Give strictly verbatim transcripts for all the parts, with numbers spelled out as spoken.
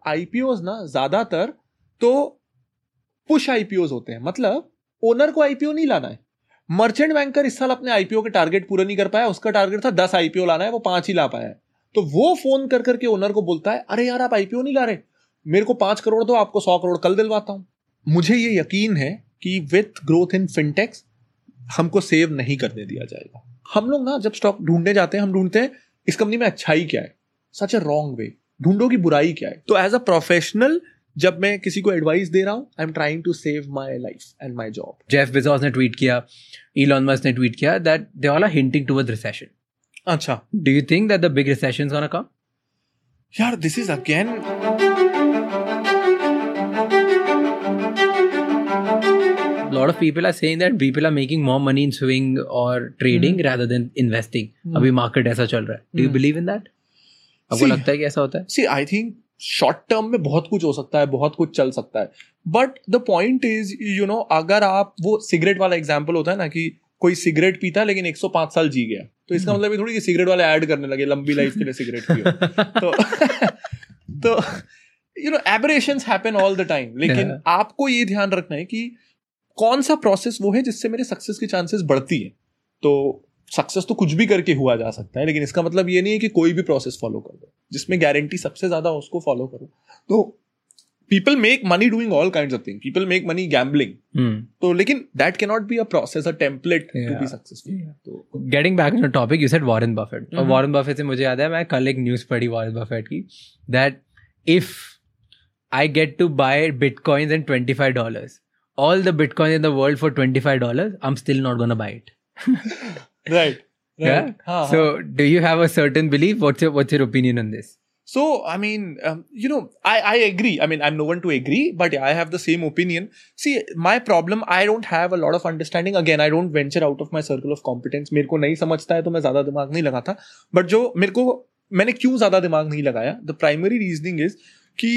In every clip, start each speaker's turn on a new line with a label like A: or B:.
A: IPOs ना ज्यादातर तो पुश आईपीओज होते हैं, मतलब ओनर को आईपीओ नहीं लाना है। मर्चेंट बैंकर इस साल अपने आईपीओ के टारगेट पूरा नहीं कर पाया, उसका टारगेट था दस आईपीओ लाना है, वो पांच ही ला पाया है। तो वो फोन कर करके ओनर को बोलता है, अरे यार आप आईपीओ नहीं ला रहे, मेरे को पांच करोड़ दो, आपको सौ करोड़ कल दिलवाता हूं। मुझे ये यकीन है कि विथ ग्रोथ इन फिनटेक्स हमको सेव नहीं करने दिया जाएगा। हम लोग ना जब स्टॉक ढूंढने जाते हैं, हम ढूंढते हैं इस कंपनी में अच्छाई क्या है, सच ए रॉन्ग वे, ढूंढो की बुराई क्या है। तो एज अ प्रोफेशनल जब मैं किसी को एडवाइस दे रहा हूं, I am trying to save my life and my job.
B: Jeff Bezos ने ट्वीट किया, इलॉन मस्क ने ट्वीट किया that they all are hinting towards recession.
A: अच्छा,
B: do you think that the big recession is gonna come?
A: यार this is again,
B: lot of people are saying that people are making more money in swing or trading mm. rather than investing. mm. अभी market ऐसा चल रहा है. Do you mm. believe in that? आपको लगता है कि ऐसा होता है?
A: See, I think short term में बहुत कुछ हो सकता है, बहुत कुछ चल सकता है, but the point is, you know, अगर आप वो सिगरेट वाला एग्जाम्पल होता है ना कि कोई सिगरेट पीता है लेकिन एक सौ पाँच साल जी गया, तो इसका मतलब ये थोड़ी कि सिगरेट वाले ऐड करने लगे लंबी लाइफ के लिए सिगरेट पियो। तो तो you know, aberrations happen all the time, लेकिन yeah. आपको ये ध्यान रखना है कि कौन सा प्रोसेस वो है जिससे मेरे सक्सेस की चांसेस बढ़ती है। तो सक्सेस तो कुछ भी करके हुआ जा सकता है, लेकिन इसका मतलब ये नहीं है कि कोई भी प्रोसेस फॉलो कर दो, जिसमें गारंटी सबसे ज्यादा हो उसको फॉलो करो। तो people make money doing all kinds of thing, people make money gambling, तो लेकिन that can not be a process, a template to be successful. तो
B: getting back to the topic, you said Warren Buffett, और Warren Buffett से मुझे याद है, मैं कल एक न्यूज़ पढ़ी वॉरेन बफेट की, that if I get to buy bitcoins and twenty five dollars, all the Bitcoin in the world for twenty-five dollars, I'm still not going to buy it.
A: Right. Right.
B: Yeah. Ha, so ha. Do you have a certain belief? What's your, what's your opinion on this?
A: So, I mean, um, you know, I, I agree. I mean, I'm no one to agree, but yeah, I have the same opinion. See, my problem, I don't have a lot of understanding. Again, I don't venture out of my circle of competence. मेरे को नहीं समझता है तो मैं ज्यादा दिमाग नहीं लगाता. But जो मेरे को, मैंने क्यों ज्यादा दिमाग नहीं लगाया? The primary reasoning is कि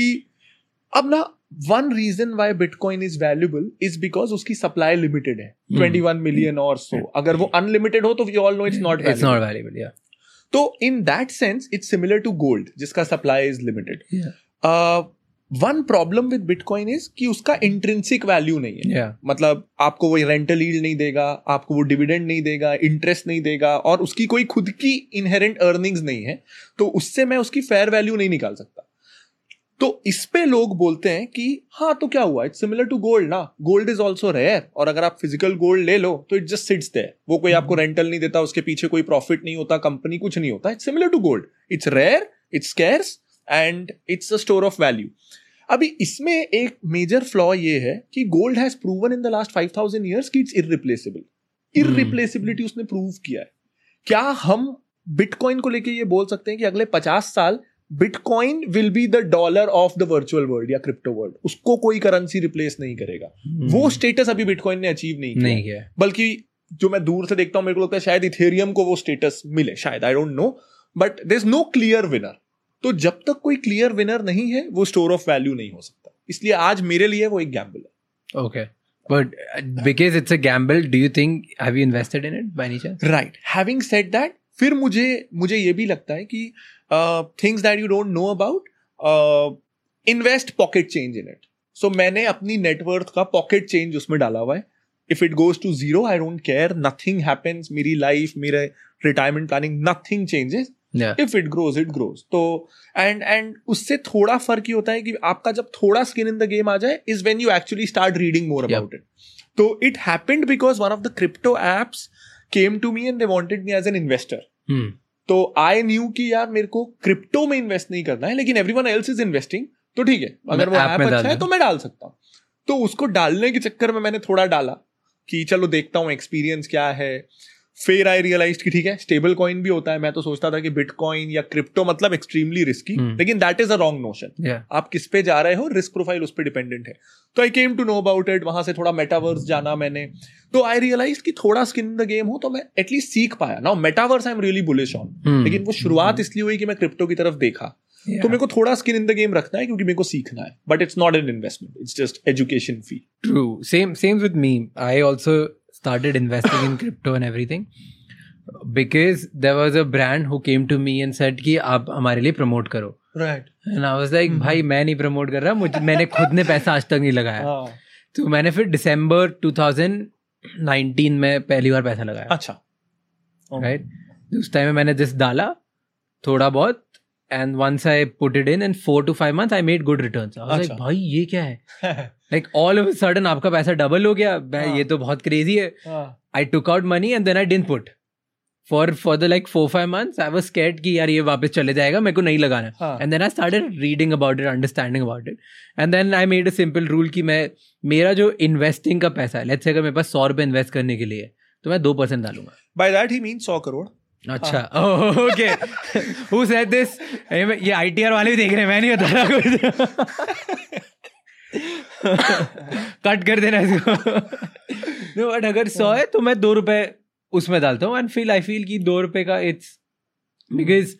A: अब ना one reason why Bitcoin is valuable is because उसकी supply limited है, hmm. twenty-one million or so. अगर वो unlimited हो तो we all know it's not valuable.
B: It's not valuable, yeah.
A: तो in that sense, it's similar to gold, जिसका supply is limited.
B: Yeah.
A: Uh, one problem with Bitcoin is कि उसका intrinsic value नहीं है.
B: Yeah.
A: मतलब आपको वो rental yield नहीं देगा, आपको वो dividend नहीं देगा, interest नहीं देगा, और उसकी कोई खुद की inherent earnings नहीं है, तो उससे मैं उसकी fair value नहीं निकाल सकता। तो इस पे लोग बोलते हैं कि हाँ तो क्या हुआ, इट्स सिमिलर टू गोल्ड ना, गोल्ड इज ऑल्सो रेयर, और अगर आप फिजिकल गोल्ड ले लो तो इट जस्ट सिट्स देयर, वो कोई आपको रेंटल नहीं देता, उसके पीछे कोई प्रॉफिट नहीं होता, कंपनी कुछ नहीं होता, it's similar to gold, it's rare, it's scarce and it's a store of value. अभी इसमें एक मेजर फ्लॉ ये है कि gold has proven in the last five thousand years कि इट्स इररिप्लेसेबल, इररिप्लेसिबिलिटी उसने प्रूव किया है। क्या हम बिटकॉइन को लेके ये बोल सकते हैं कि अगले पचास साल bitcoin will be the dollar of the virtual world या क्रिप्टो वर्ल्ड, उसको कोई करेंसी रिप्लेस नहीं करेगा? hmm. वो स्टेटस अभी बिटकॉइन ने अचीव नहीं किया,
B: नहीं किया।
A: बल्कि जो मैं दूर से देखता हूं, मेरे को लगता है शायद इथेरियम को वो स्टेटस मिले, शायद, I don't know, but there is no clear winner. तो जब तक कोई क्लियर विनर नहीं है, वो स्टोर ऑफ वैल्यू नहीं हो सकता। इसलिए आज मेरे लिए वो एक गैम्बल है।
B: Okay, but because it's a gamble, do you think, have you invested in it by any chance?
A: Right, having said that, फिर मुझे मुझे ये भी लगता है कि things that you don't know about, invest pocket change in it. So मैंने अपनी नेटवर्थ का पॉकेट चेंज उसमें डाला हुआ है। If it goes to zero, I don't care, nothing happens, मेरी लाइफ, मेरे retirement planning, nothing changes. If it grows it grows. तो एंड एंड उससे थोड़ा फर्क ही होता है कि आपका जब थोड़ा स्किन इन द गेम आ जाए, is when you actually start reading more about it. तो it happened because one of the crypto apps came to me and they wanted me as an investor.
B: Hmm.
A: तो I knew कि यार मेरे को crypto में invest नहीं करना है, लेकिन everyone else is investing, तो ठीक है, अगर वो ऐप अच्छा है तो मैं डाल सकता हूँ। तो उसको डालने के चक्कर में मैंने थोड़ा डाला कि चलो देखता हूँ एक्सपीरियंस क्या है। फिर आई रियलाइज कि ठीक है, स्टेबल कॉइन भी होता है। मैं तो सोचता था कि बिटकॉइन या क्रिप्टो मतलब एक्सट्रीमली रिस्की, लेकिन that is a wrong notion. आप किस पे जा रहे हो, रिस्क प्रोफाइल उस पर डिपेंडेंट है। तो I came to know about it, वहां से थोड़ा मेटावर्स जाना मैंने, तो आई रियलाइज कि थोड़ा स्किन इन द गेम हो तो मैं एटलीस्ट सीख पाया। Now metaverse I am really bullish on, लेकिन वो शुरुआत इसलिए हुई कि मैं क्रिप्टो की तरफ देखा। Yeah. तो मेरे को थोड़ा स्किन इन द गेम रखना है क्योंकि मेरे को सीखना है, but it's not an investment, it's just education fee.
B: True, same same with me. I also started investing in crypto and everything because there was a brand who came to me and said कि आप हमारे लिए promote करो।
A: Right
B: and I was like भाई मैं नहीं promote कर रहा, मुझे मैंने खुद ने पैसा आज तक नहीं लगाया. तो मैंने फिर दिसंबर ट्वेंटी नाइनटीन में पहली बार पैसा लगाया.
A: अच्छा.
B: Right right? उस टाइम में मैंने जस्ट डाला थोड़ा बहुत, and once I put it in, in four to five months I made good returns. I was like, भाई ये क्या है? Like all of a sudden आपका पैसा डबल हो गया. भाई ये तो बहुत crazy है. I took out money and then I didn't put. For for the like four five months I was scared कि यार ये वापस चले जाएगा, मेरे को नहीं लगाना. And then I started reading about it, understanding about it. And then I made a simple rule कि मैं मेरा जो investing का पैसा है, let's say अगर मेरे पास सौ रुपए invest करने के लिए है तो मैं दो परसेंट डालूंगा.
A: By that he means सौ करोड़.
B: अच्छा, ओके. Who said this? ये आई टी आर वाले भी देख रहे हैं, मैं नहीं बता रहा कुछ. कट कर देना इसको. no, बट अगर सौ है तो मैं दो रुपए उसमें डालता हूँ. एंड फील आई फील कि दो रुपए का it's because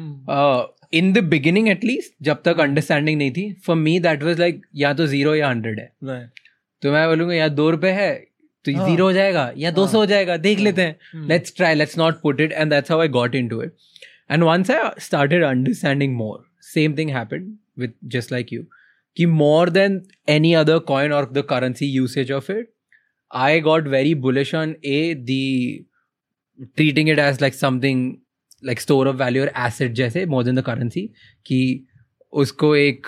B: in the beginning at least जब तक अंडरस्टैंडिंग नहीं थी, for me that was like या तो जीरो या हंड्रेड है. right. तो मैं बोलूँगा यार दो रुपए है तो जीरो हो जाएगा या दो सौ हो जाएगा, देख लेते हैं. Let's try, let's not put it. And that's how I got into it. And once I started understanding more, same thing happened with just like you कि more than any other coin or the currency usage of it, I got very bullish on a the treating it as like something like store of value or asset जैसे more than the currency, कि उसको एक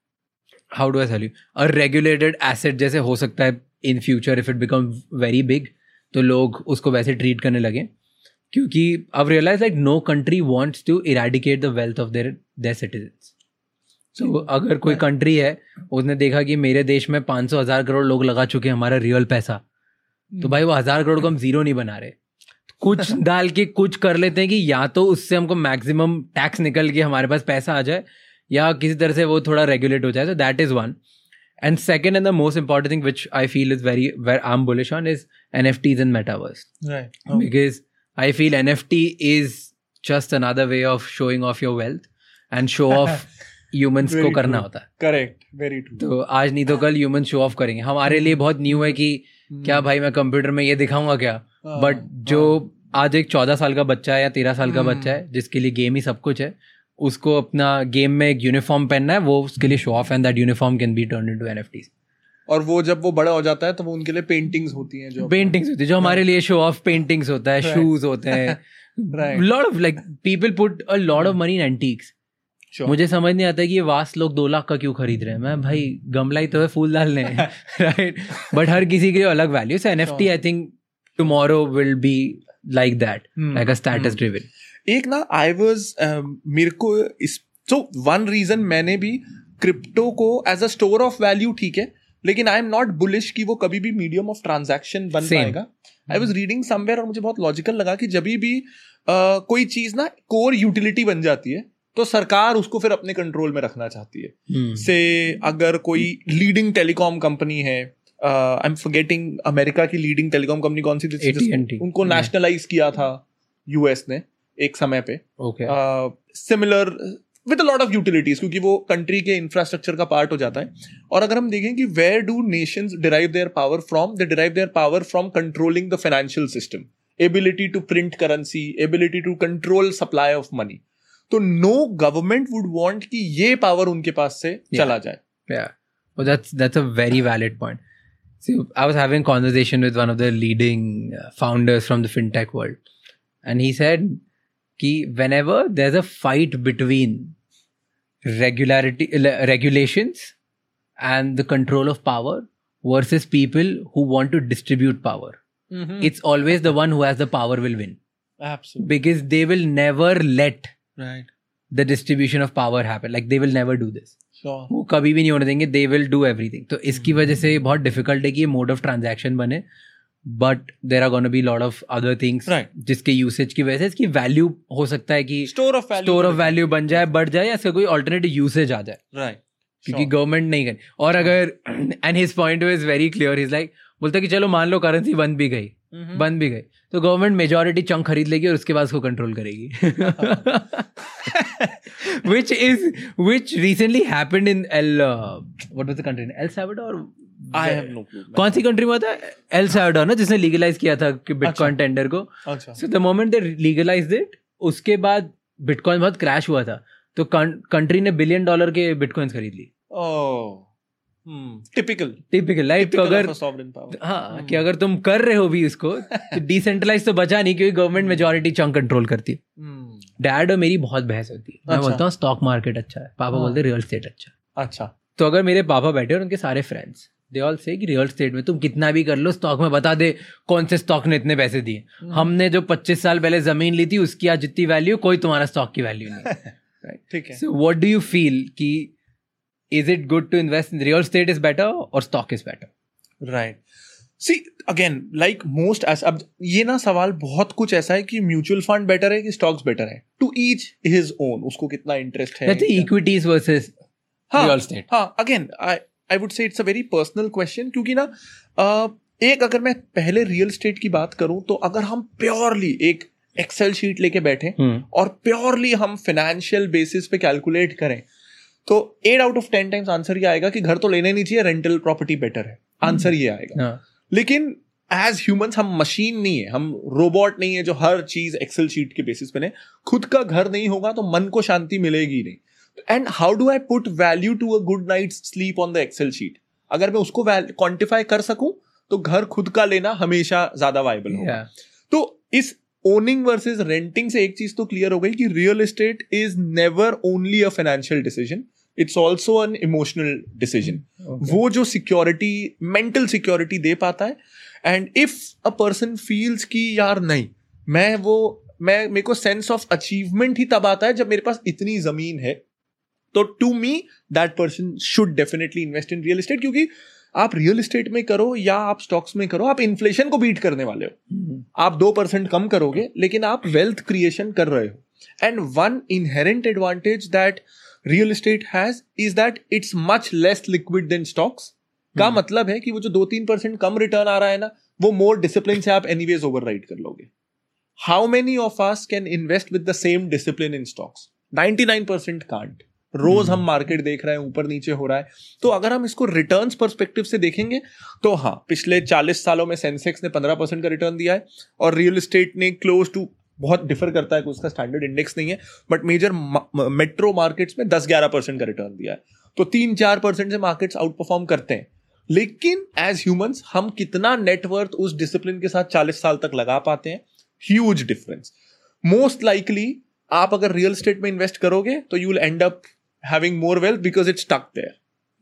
B: how do I tell you a regulated asset जैसे हो सकता है in future if it become very big, तो लोग उसको वैसे treat करने लगे. क्योंकि अब realize like no country wants to eradicate the wealth of their their citizens. So, so अगर कोई कंट्री है उसने देखा कि मेरे देश में पाँच सौ हजार करोड़ लोग लगा चुके हैं हमारा रियल पैसा, तो भाई वो हजार करोड़ को हम जीरो नहीं बना रहे, कुछ डाल के कुछ कर लेते हैं कि या तो उससे हमको मैक्सिमम टैक्स निकल के हमारे पास पैसा आ जाए या किसी तरह से वो थोड़ा रेगुलेट हो जाए. So that is one. And second and the most important thing which I feel is very where I'm bullish on is N F Ts and metaverse. Right. Oh. Because I feel N F T is just another way of showing off your wealth and show off humans को करना होता है. Correct, very true. तो आज नहीं तो कल human show off करेंगे. हमारे लिए बहुत न्यू है कि क्या भाई मैं कंप्यूटर में ये दिखाऊंगा क्या, बट जो आज एक चौदह साल का बच्चा है या तेरह साल का बच्चा है जिसके लिए गेम ही सब कुछ है, उसको अपना गेम में एक यूनिफॉर्म पहनना है, वो उसके लिए show off, and that uniform can be turn into NFTs. और वो जब वो बड़ा हो जाता है तो वो उनके लिए पेंटिंग्स होती हैं, जो पेंटिंग्स होती है जो हमारे लिए शो ऑफ पेंटिंग्स होता है, शूज होते हैं, lot of like people put a lot of money in antiques. Sure. मुझे समझ नहीं आता कि ये वास्ट लोग दो लाख का क्यों खरीद रहे हैं. मैं भाई गमला ही तो है, फूल डालने हैं, राइट. बट हर किसी के लिए अलग value. So NFT I think tomorrow will be like that, like a status driven. एक ना आई वाज मेरे को इस सो वन रीजन मैंने भी क्रिप्टो को as a store of value, ठीक है, लेकिन आई एम नॉट बुलिश कि वो कभी भी मीडियम ऑफ ट्रांजैक्शन बन पाएगा. आई वाज रीडिंग समवेयर और मुझे बहुत लॉजिकल लगा कि जब भी uh, कोई चीज ना कोर यूटिलिटी बन जाती है तो सरकार उसको फिर अपने कंट्रोल में रखना चाहती है. hmm. से अगर कोई लीडिंग टेलीकॉम कंपनी है, आई एम फॉरगेटिंग अमेरिका की लीडिंग टेलीकॉम कंपनी कौन सी थी, उनको नेशनलाइज किया था यूएस ने एक समय पे, similar with a lot of utilities, क्योंकि वो कंट्री के इंफ्रास्ट्रक्चर का पार्ट हो जाता है. और अगर हम देखें कि where do nations derive their power from, they derive their power from controlling the financial system, ability to print currency, ability to control supply of money. तो नो गवर्नमेंट वुड वांट कि ये पावर उनके पास से yeah. चला जाए. Yeah, well, that's that's a very valid point. See, I was having a conversation with one of the leading uh, founders from the fintech world, and he said कि whenever there's a fight between regularity uh, regulations and the control of power versus people who want to distribute power, mm-hmm. it's always the one who has the power will win. Absolutely. Because they will never let right the distribution of power happen, like they will never do this. Sure. वो कभी भी नहीं होने देंगे, they will do everything. तो इसकी वजह से बहुत डिफिकल्ट है कि ये मोड ऑफ ट्रांजैक्शन बने, but there are gonna be lot of other things जिसके यूसेज की वजह से इसकी वैल्यू हो सकता है कि store of value store of value बन जाए, बढ़ जाए, या इसका कोई ऑल्टरनेटिव यूसेज आ जाए, राइट, क्योंकि गवर्नमेंट नहीं करे. और अगर and his point is very clear, he is like बोलता कि चलो मान लो करेंसी बंद भी गई, बंद भी गई, तो गवर्नमेंट मेजॉरिटी चंक खरीद लेगी और उसके बाद उसको कंट्रोल करेगी. which is which recently happened in El uh, what was the country, El Salvador? I have no clue. कौन सी कंट्री में था? El Salvador ना, जिसने लीगलाइज किया था बिटकॉइन टेंडर को. So the moment they legalized it, उसके बाद बिटकॉइन बहुत क्रैश हुआ था. तो कंट्री ने बिलियन डॉलर के बिटकॉइंस खरीद ली.
A: टिपिकल
B: टिपिकल लाइक तो अगर हाँ कि अगर तुम कर रहे हो भी इसको तो डिसेंट्रलाइज तो बचा नहीं, क्योंकि गवर्नमेंट मेजॉरिटी चंक कंट्रोल करती है. डैड और मेरी बहुत बहस होती है. मैं बोलता हूँ स्टॉक मार्केट अच्छा है, पापा बोलते हैं रियल एस्टेट अच्छा है.
A: अच्छा,
B: तो अगर मेरे पापा बैठे और उनके सारे फ्रेंड्स दे ऑल से कि रियल एस्टेट में तुम कितना भी कर लो, स्टॉक में बता दे कौन से स्टॉक ने इतने पैसे दिए. हमने जो पच्चीस साल पहले जमीन ली थी उसकी आज जितनी वैल्यू, कोई तुम्हारा स्टॉक की वैल्यू नहीं.
A: ठीक है.
B: So what do you feel कि is it good to invest in real estate is better or stock is better?
A: Right. See, again, like most as अब ये ना सवाल बहुत कुछ ऐसा है कि म्यूचुअल फंड बेटर है कि स्टॉक्स बेटर है. टू ईच हिज ओन, उसको कितना इंटरेस्ट है.
B: That's the equities versus
A: हाँ,
B: real estate.
A: हाँ, again, I I would say it's a very personal question, क्योंकि ना uh, एक अगर मैं पहले रियल एस्टेट की बात करूं तो अगर हम प्योरली एक एक्सेल शीट लेके बैठे hmm. और प्योरली हम फाइनेंशियल बेसिस पे कैलकुलेट करें तो eight out of ten times answer ये आएगा कि घर तो लेना नहीं चाहिए, रेंटल प्रॉपर्टी बेटर है. आंसर ये आएगा. लेकिन एज ह्यूमंस हम मशीन नहीं है, हम रोबोट नहीं है जो हर चीज एक्सेल शीट के बेसिस पे ने. खुद का घर नहीं होगा तो मन को शांति मिलेगी नहीं. And how do I put value to a good night sleep on the excel sheet? अगर मैं उसको क्वांटिफाई कर सकूं तो घर खुद का लेना हमेशा ज्यादा वायबल होगा. तो इस ओनिंग वर्सेस रेंटिंग से एक चीज तो क्लियर हो गई कि real estate is never only a financial decision, it's also an emotional decision. वो जो सिक्योरिटी, मेंटल सिक्योरिटी दे पाता है. And if a person feels कि यार नहीं, मैं वो मैं मेरे को सेंस ऑफ अचीवमेंट ही तब आता है जब मेरे पास इतनी जमीन है, तो to me that person should definitely invest in real estate. क्योंकि आप रियल एस्टेट में करो या आप स्टॉक्स में करो, आप इन्फ्लेशन को बीट करने वाले हो. hmm. आप दो परसेंट कम करोगे लेकिन आप वेल्थ क्रिएशन कर रहे हो. And one inherent advantage that real estate has is that it's much less liquid than stocks. का hmm. मतलब है कि वो जो दो तीन परसेंट कम रिटर्न आ रहा है ना, वो मोर डिसिप्लिन से आप एनीवेज ओवरराइड कर लोगे. How many of us can invest with the same discipline in stocks? Ninety nine percent can't. रोज हम मार्केट देख रहे हैं, ऊपर नीचे हो रहा है. तो अगर हम इसको रिटर्न्स पर्सपेक्टिव से देखेंगे तो हाँ, पिछले चालीस सालों में सेंसेक्स ने पंद्रह परसेंट का रिटर्न दिया है और रियल एस्टेट ने क्लोज टू, बहुत डिफर करता है, उसका स्टैंडर्ड इंडेक्स नहीं है, बट मेजर मेट्रो मार्केट्स में दस ग्यारह परसेंट का रिटर्न दिया है. तो तीन चार परसेंट से मार्केट्स आउट परफॉर्म करते हैं. लेकिन एज ह्यूमंस हम कितना नेटवर्थ उस डिसिप्लिन के साथ चालीस साल तक लगा पाते हैं, ह्यूज डिफरेंस. मोस्ट लाइकली आप अगर रियल एस्टेट में इन्वेस्ट करोगे तो you will end up having more wealth because it's stuck there.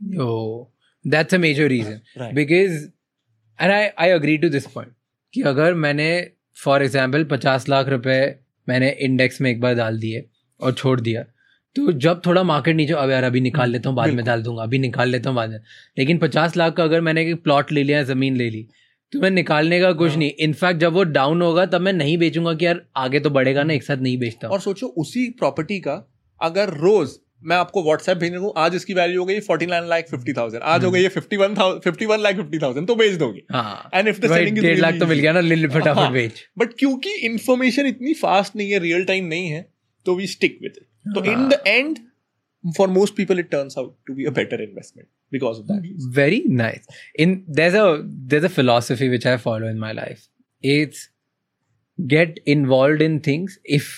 B: Oh, that's a major reason.
A: Right.
B: Because, and I I agree to this point कि अगर मैंने for example पचास लाख रुपए मैंने इंडेक्स में एक बार डाल दिए और छोड़ दिया, तो जब थोड़ा मार्केट नीचे, अब यार अभी निकाल लेता हूँ बाद में डाल दूंगा, अभी निकाल लेता हूँ बाद में. लेकिन पचास लाख का अगर मैंने एक प्लॉट ले लिया, जमीन ले ली, तो मैं निकालने का कुछ नहीं. इनफैक्ट जब वो डाउन होगा तब मैं नहीं बेचूंगा कि यार आगे तो बढ़ेगा ना, एक साथ नहीं बेचता.
A: और सोचो उसी प्रॉपर्टी का अगर रोज मैं आपको व्हाट्सएप भेज दूं, आज इसकी वैल्यू हो गई forty nine lakh fifty thousand, आज हो गई है fifty one fifty one lakh fifty thousand, तो बेच दोगे. And if the selling is
B: डेढ़ लाख तो मिल गया ना, ले फटाफट बेच.
A: बट क्योंकि इंफॉर्मेशन इतनी फास्ट नहीं है, रियल टाइम नहीं है, तो वी स्टिक विद इट. तो in the end for most people it turns out to be a better investment because of that.
B: Very nice. In there is a there is a philosophy which I follow in my life. It's get involved in things if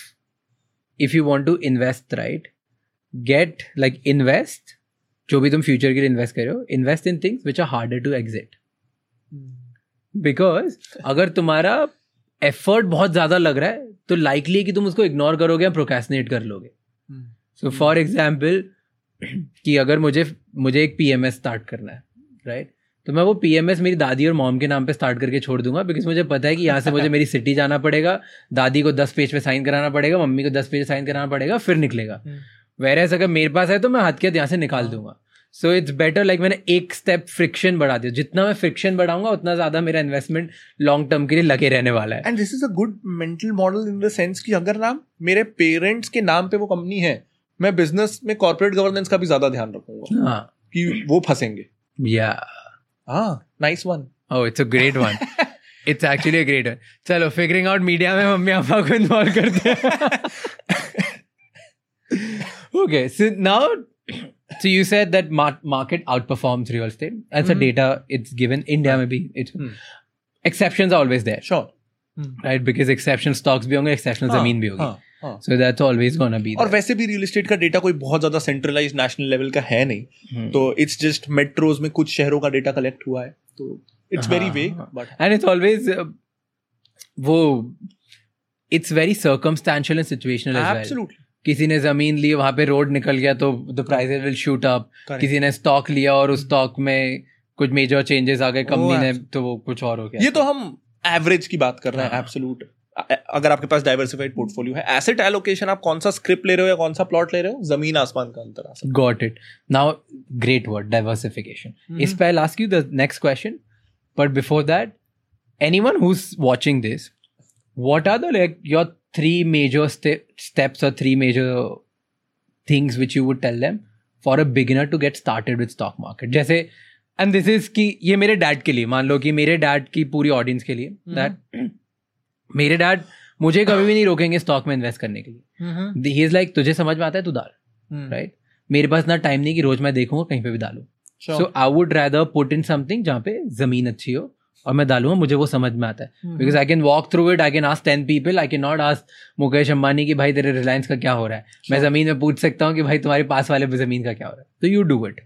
B: if you want to invest right. Get like invest, जो भी तुम future के लिए invest कर रहे हो, invest in things which are harder to exit. Because अगर तुम्हारा एफर्ट बहुत ज्यादा लग रहा है तो लाइकली है कि तुम उसको इग्नोर करोगे या प्रोक्रेस्टिनेट कर लोगे. सो फॉर एग्जाम्पल कि अगर मुझे मुझे एक पीएमएस स्टार्ट करना है राइट right? तो मैं वो पीएमएस मेरी दादी और मॉम के नाम पे स्टार्ट करके छोड़ दूंगा, बिकॉज मुझे पता है कि यहाँ से मुझे मेरी सिटी जाना पड़ेगा, दादी को दस पेज पे साइन कराना पड़ेगा, मम्मी को दस पेज साइन कराना पड़ेगा, फिर निकलेगा. Whereas अगर मेरे पास है तो मैं हाथ के यहाँ से निकाल दूंगा. सो इट्स बेटर, लाइक मैंने एक स्टेप फ्रिक्शन बढ़ा दिया. जितना मैं फ्रिक्शन बढ़ाऊंगा उतना ज्यादा मेरा इन्वेस्टमेंट लॉन्ग टर्म के लिए लगे रहने वाला है.
A: And this is a good mental model in the sense कि अगर ना मेरे पेरेंट्स के नाम पे वो कंपनी है, मैं बिजनेस में कॉर्पोरेट गवर्नेंस का भी ज्यादा ध्यान रखूंगा.
B: हाँ,
A: कि वो फंसेंगे.
B: या
A: हाँ, nice one.
B: Oh, it's a great one. It's actually a great one. चलो, फिगरिंग आउट मीडिया में मम्मी पापा को इन्वॉल्व करते हैं. Okay, so now, so you said that mar- market outperforms real estate. That's mm-hmm. a data it's given. India maybe it's mm. exceptions are always there.
A: Sure.
B: Mm. Right, because exceptional stocks भी होंगे, exceptional हाँ, ज़मीन भी होगी. हाँ.
A: हाँ.
B: So that's always gonna be
A: और
B: there.
A: वैसे भी रियल एस्टेट का डेटा कोई बहुत ज्यादा सेंट्रलाइज नेशनल लेवल का है नहीं,
B: Hmm.
A: तो इट्स जस्ट मेट्रोज में कुछ शहरों का डेटा कलेक्ट हुआ है, तो इट्स वेरी
B: हाँ,
A: वेग.
B: हाँ.
A: But
B: And it's always uh, वो it's very circumstantial and situational as well.
A: Absolutely
B: किसी ने जमीन ली, वहां पे रोड निकल गया तो the prices will shoot up. किसी ने स्टॉक लिया और उस स्टॉक में कुछ मेजर चेंजेस आ गए कंपनी ने, तो वो कुछ और हो गया.
A: ये तो हम एवरेज की बात कर रहे हैं.
B: हाँ.
A: एब्सोल्यूट अगर आपके पास डाइवर्सिफाइड पोर्टफोलियो है, एसेट एलोकेशन आप कौन सा स्क्रिप्ट ले रहे हो या कौन सा प्लॉट ले रहे हो, जमीन आसमान का अंतर आ सकता है.
B: Got it. Now, great word, diversification.
A: Mhm.
B: Is I'll ask you the next question, but before that, anyone who's watching this, what are the like your three major ste- steps or three major things which you would tell them for a beginner to get started with stock market? जैसे and this is कि ये मेरे dad के लिए, मान लो कि मेरे डैड की पूरी ऑडियंस के लिए, that मेरे डैड मुझे कभी भी नहीं रोकेंगे स्टॉक में इन्वेस्ट करने के लिए. ही इज लाइक तुझे समझ में आता है तू डाल, राइट. मेरे पास ना टाइम नहीं कि रोज मैं देखूंगा कहीं पे भी डालूं. So I would rather put in something जहाँ पे जमीन अच्छी हो और मैं डालूंगा, मुझे वो समझ में आता है. Because I can walk through it, I can ask ten people, I can not ask Mukesh Ambani कि भाई तेरे रिलायंस का क्या हो रहा है. मैं जमीन में पूछ सकता हूँ कि भाई तुम्हारे पास वाले पे जमीन का क्या हो रहा है, तो you do it.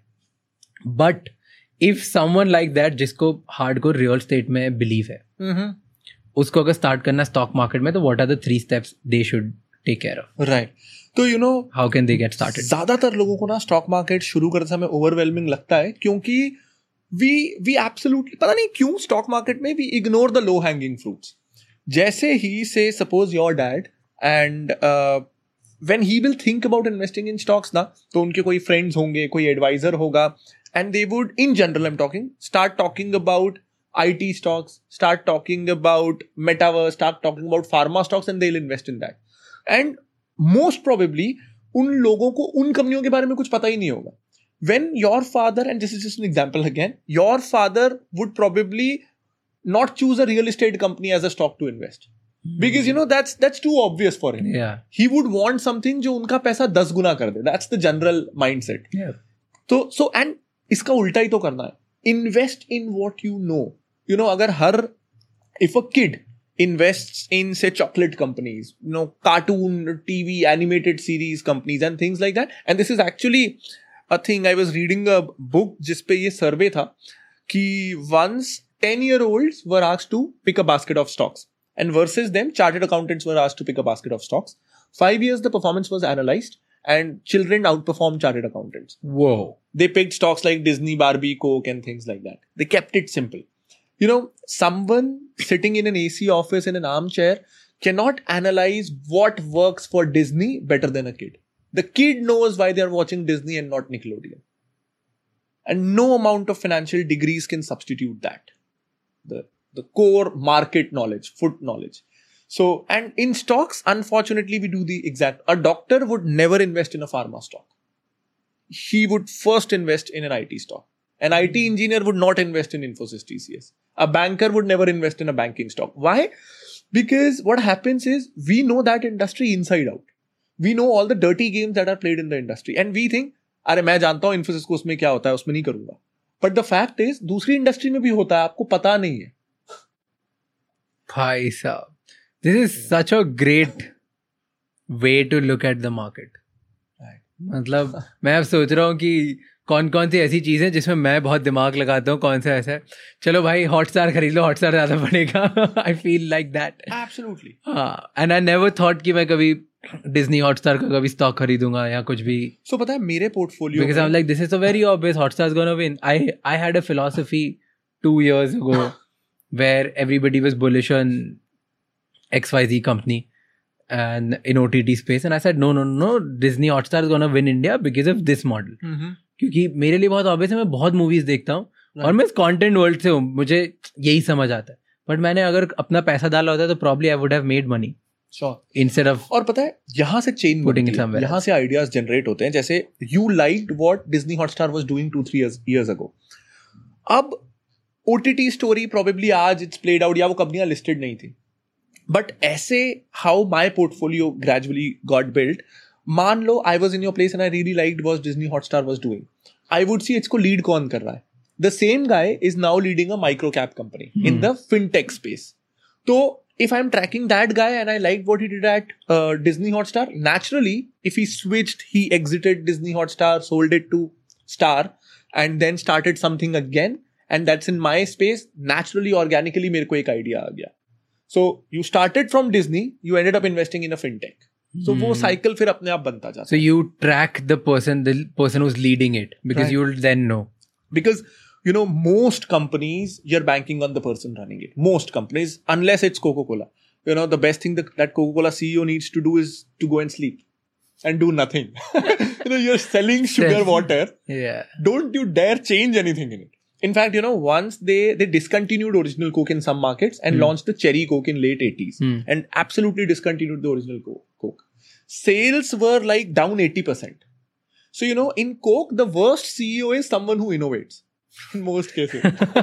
B: But if someone like that जिसको हार्डकोर रियल एस्टेट में बिलीव है, उसको अगर स्टार्ट करना स्टॉक मार्केट में, तो what are the three steps they should take care of?
A: Right. तो you know
B: how can they get started?
A: ज्यादातर लोगों को ना स्टॉक मार्केट शुरू करते समय ओवरवेलमिंग लगता है, क्योंकि वी वी एब्सोल्युटली पता नहीं क्यों स्टॉक मार्केट में we ignore the low hanging fruits. जैसे ही से suppose your dad and when he will think about investing in stocks ना, तो उनके कोई फ्रेंड्स होंगे, कोई एडवाइजर होगा, and they would in general I am talking start talking about I T stocks, start talking about metaverse, start talking about pharma stocks, and they'll invest in that. And most probably, उन लोगों को उन कंपनियों के बारे में कुछ पता ही नहीं होगा. When your father, and this is just an example again, your father would probably not choose a real estate company as a stock to invest. Because you know that's that's too obvious for him.
B: Yeah.
A: He would want something जो उनका पैसा दस गुना कर दे. That's the general mindset.
B: Yeah.
A: तो so and इसका उल्टा ही तो करना है. Invest in what you know. You know, अगर हर if a kid invests in say chocolate companies, you know, cartoon, T V, animated series companies and things like that, and this is actually a thing. I was reading a book जिस पे ये survey था कि once ten year olds were asked to pick a basket of stocks, and versus them chartered accountants were asked to pick a basket of stocks. Five years the performance was analyzed and children outperformed chartered accountants.
B: Whoa.
A: They picked stocks like Disney, Barbie, Coke and things like that. They kept it simple. You know, someone sitting in an A C office in an armchair cannot analyze what works for Disney better than a kid. The kid knows why they are watching Disney and not Nickelodeon. And no amount of financial degrees can substitute that. The, the core market knowledge, foot knowledge. So, and in stocks, unfortunately, we do the exact. A doctor would never invest in a pharma stock. He would first invest in an I T stock. An I T engineer would not invest in Infosys T C S. A banker would never invest in a banking stock. Why? Because what happens is we know that industry inside out. We know all the dirty games that are played in the industry. And we think, अरे मैं जानता हूँ Infosys को उसमें क्या होता है, उसमें नहीं करूँगा. But the fact is, दूसरी इंडस्ट्री में भी होता है, आपको पता नहीं है.
B: भाई साहब, this is such a great way to look at the market.
A: Right.
B: मतलब मैं अब सोच रहा हूँ कि कौन कौन सी ऐसी चीजें जिसमें मैं बहुत दिमाग लगाता हूँ, कौन सा ऐसा है, चलो भाई हॉटस्टार खरीद लो, हॉटस्टार ज्यादा पड़ेगा. I feel like that.
A: Absolutely.
B: हाँ, एंड आई नेवर थॉट कि मैं कभी डिज्नी हॉटस्टार का कभी स्टॉक खरीदूंगा या कुछ भी.
A: So पता है मेरे portfolio
B: because I am like this is a very obvious, Hotstar is gonna win. I I had a philosophy two years ago where everybody was bullish on X Y Z company and in O T T space, and I said no no no Disney Hotstar is gonna win India because of this model.
A: Mm-hmm.
B: क्योंकि मेरे लिए बहुत obvious है, मैं बहुत movies देखता हूँ और मैं इस कंटेंट वर्ल्ड से हूँ, मुझे यही समझ आता है. बट मैंने अगर अपना पैसा डाला होता तो probably I would have made money instead of.
A: और पता है यहाँ से चेन
B: Putting it somewhere
A: यहाँ से आइडियाज जनरेट होते हैं. जैसे you liked what Disney Hotstar was doing two three years ago. अब O T T story probably आज इट्स प्लेड आउट या वो कंपनियां लिस्टेड नहीं थी. बट ऐसे how my portfolio gradually got build, मान लो I was in your place and I really liked what Disney Hotstar was doing. I would see इसको लीड कौन कर रहा है. The same guy is now leading a micro cap company in the fintech space. तो if I'm tracking that guy and I liked what he did at uh, Disney Hotstar, naturally, if he switched, he exited Disney Hotstar, sold it to Star, and then started something again, and that's in my space, naturally, organically, मेरे को एक idea आ गया. So you started from Disney, you ended up investing in a fintech. So hmm. वो cycle फिर अपने आप बनता जाता.
B: So you track the person, the person who's leading it, because right. you'll then know.
A: Because you know, most companies, you're banking on the person running it. Most companies, unless it's Coca-Cola. You know, the best thing that, that Coca-Cola C E O needs to do is to go and sleep and do nothing. You know, you're selling sugar water.
B: Yeah.
A: Don't you dare change anything in it. In fact, you know, once they, they discontinued original Coke in some markets and mm. launched the Cherry Coke in late eighties mm. and absolutely discontinued the original Coke. Sales were like down eighty percent. So, you know, in Coke, the worst C E O is someone who innovates. In most cases.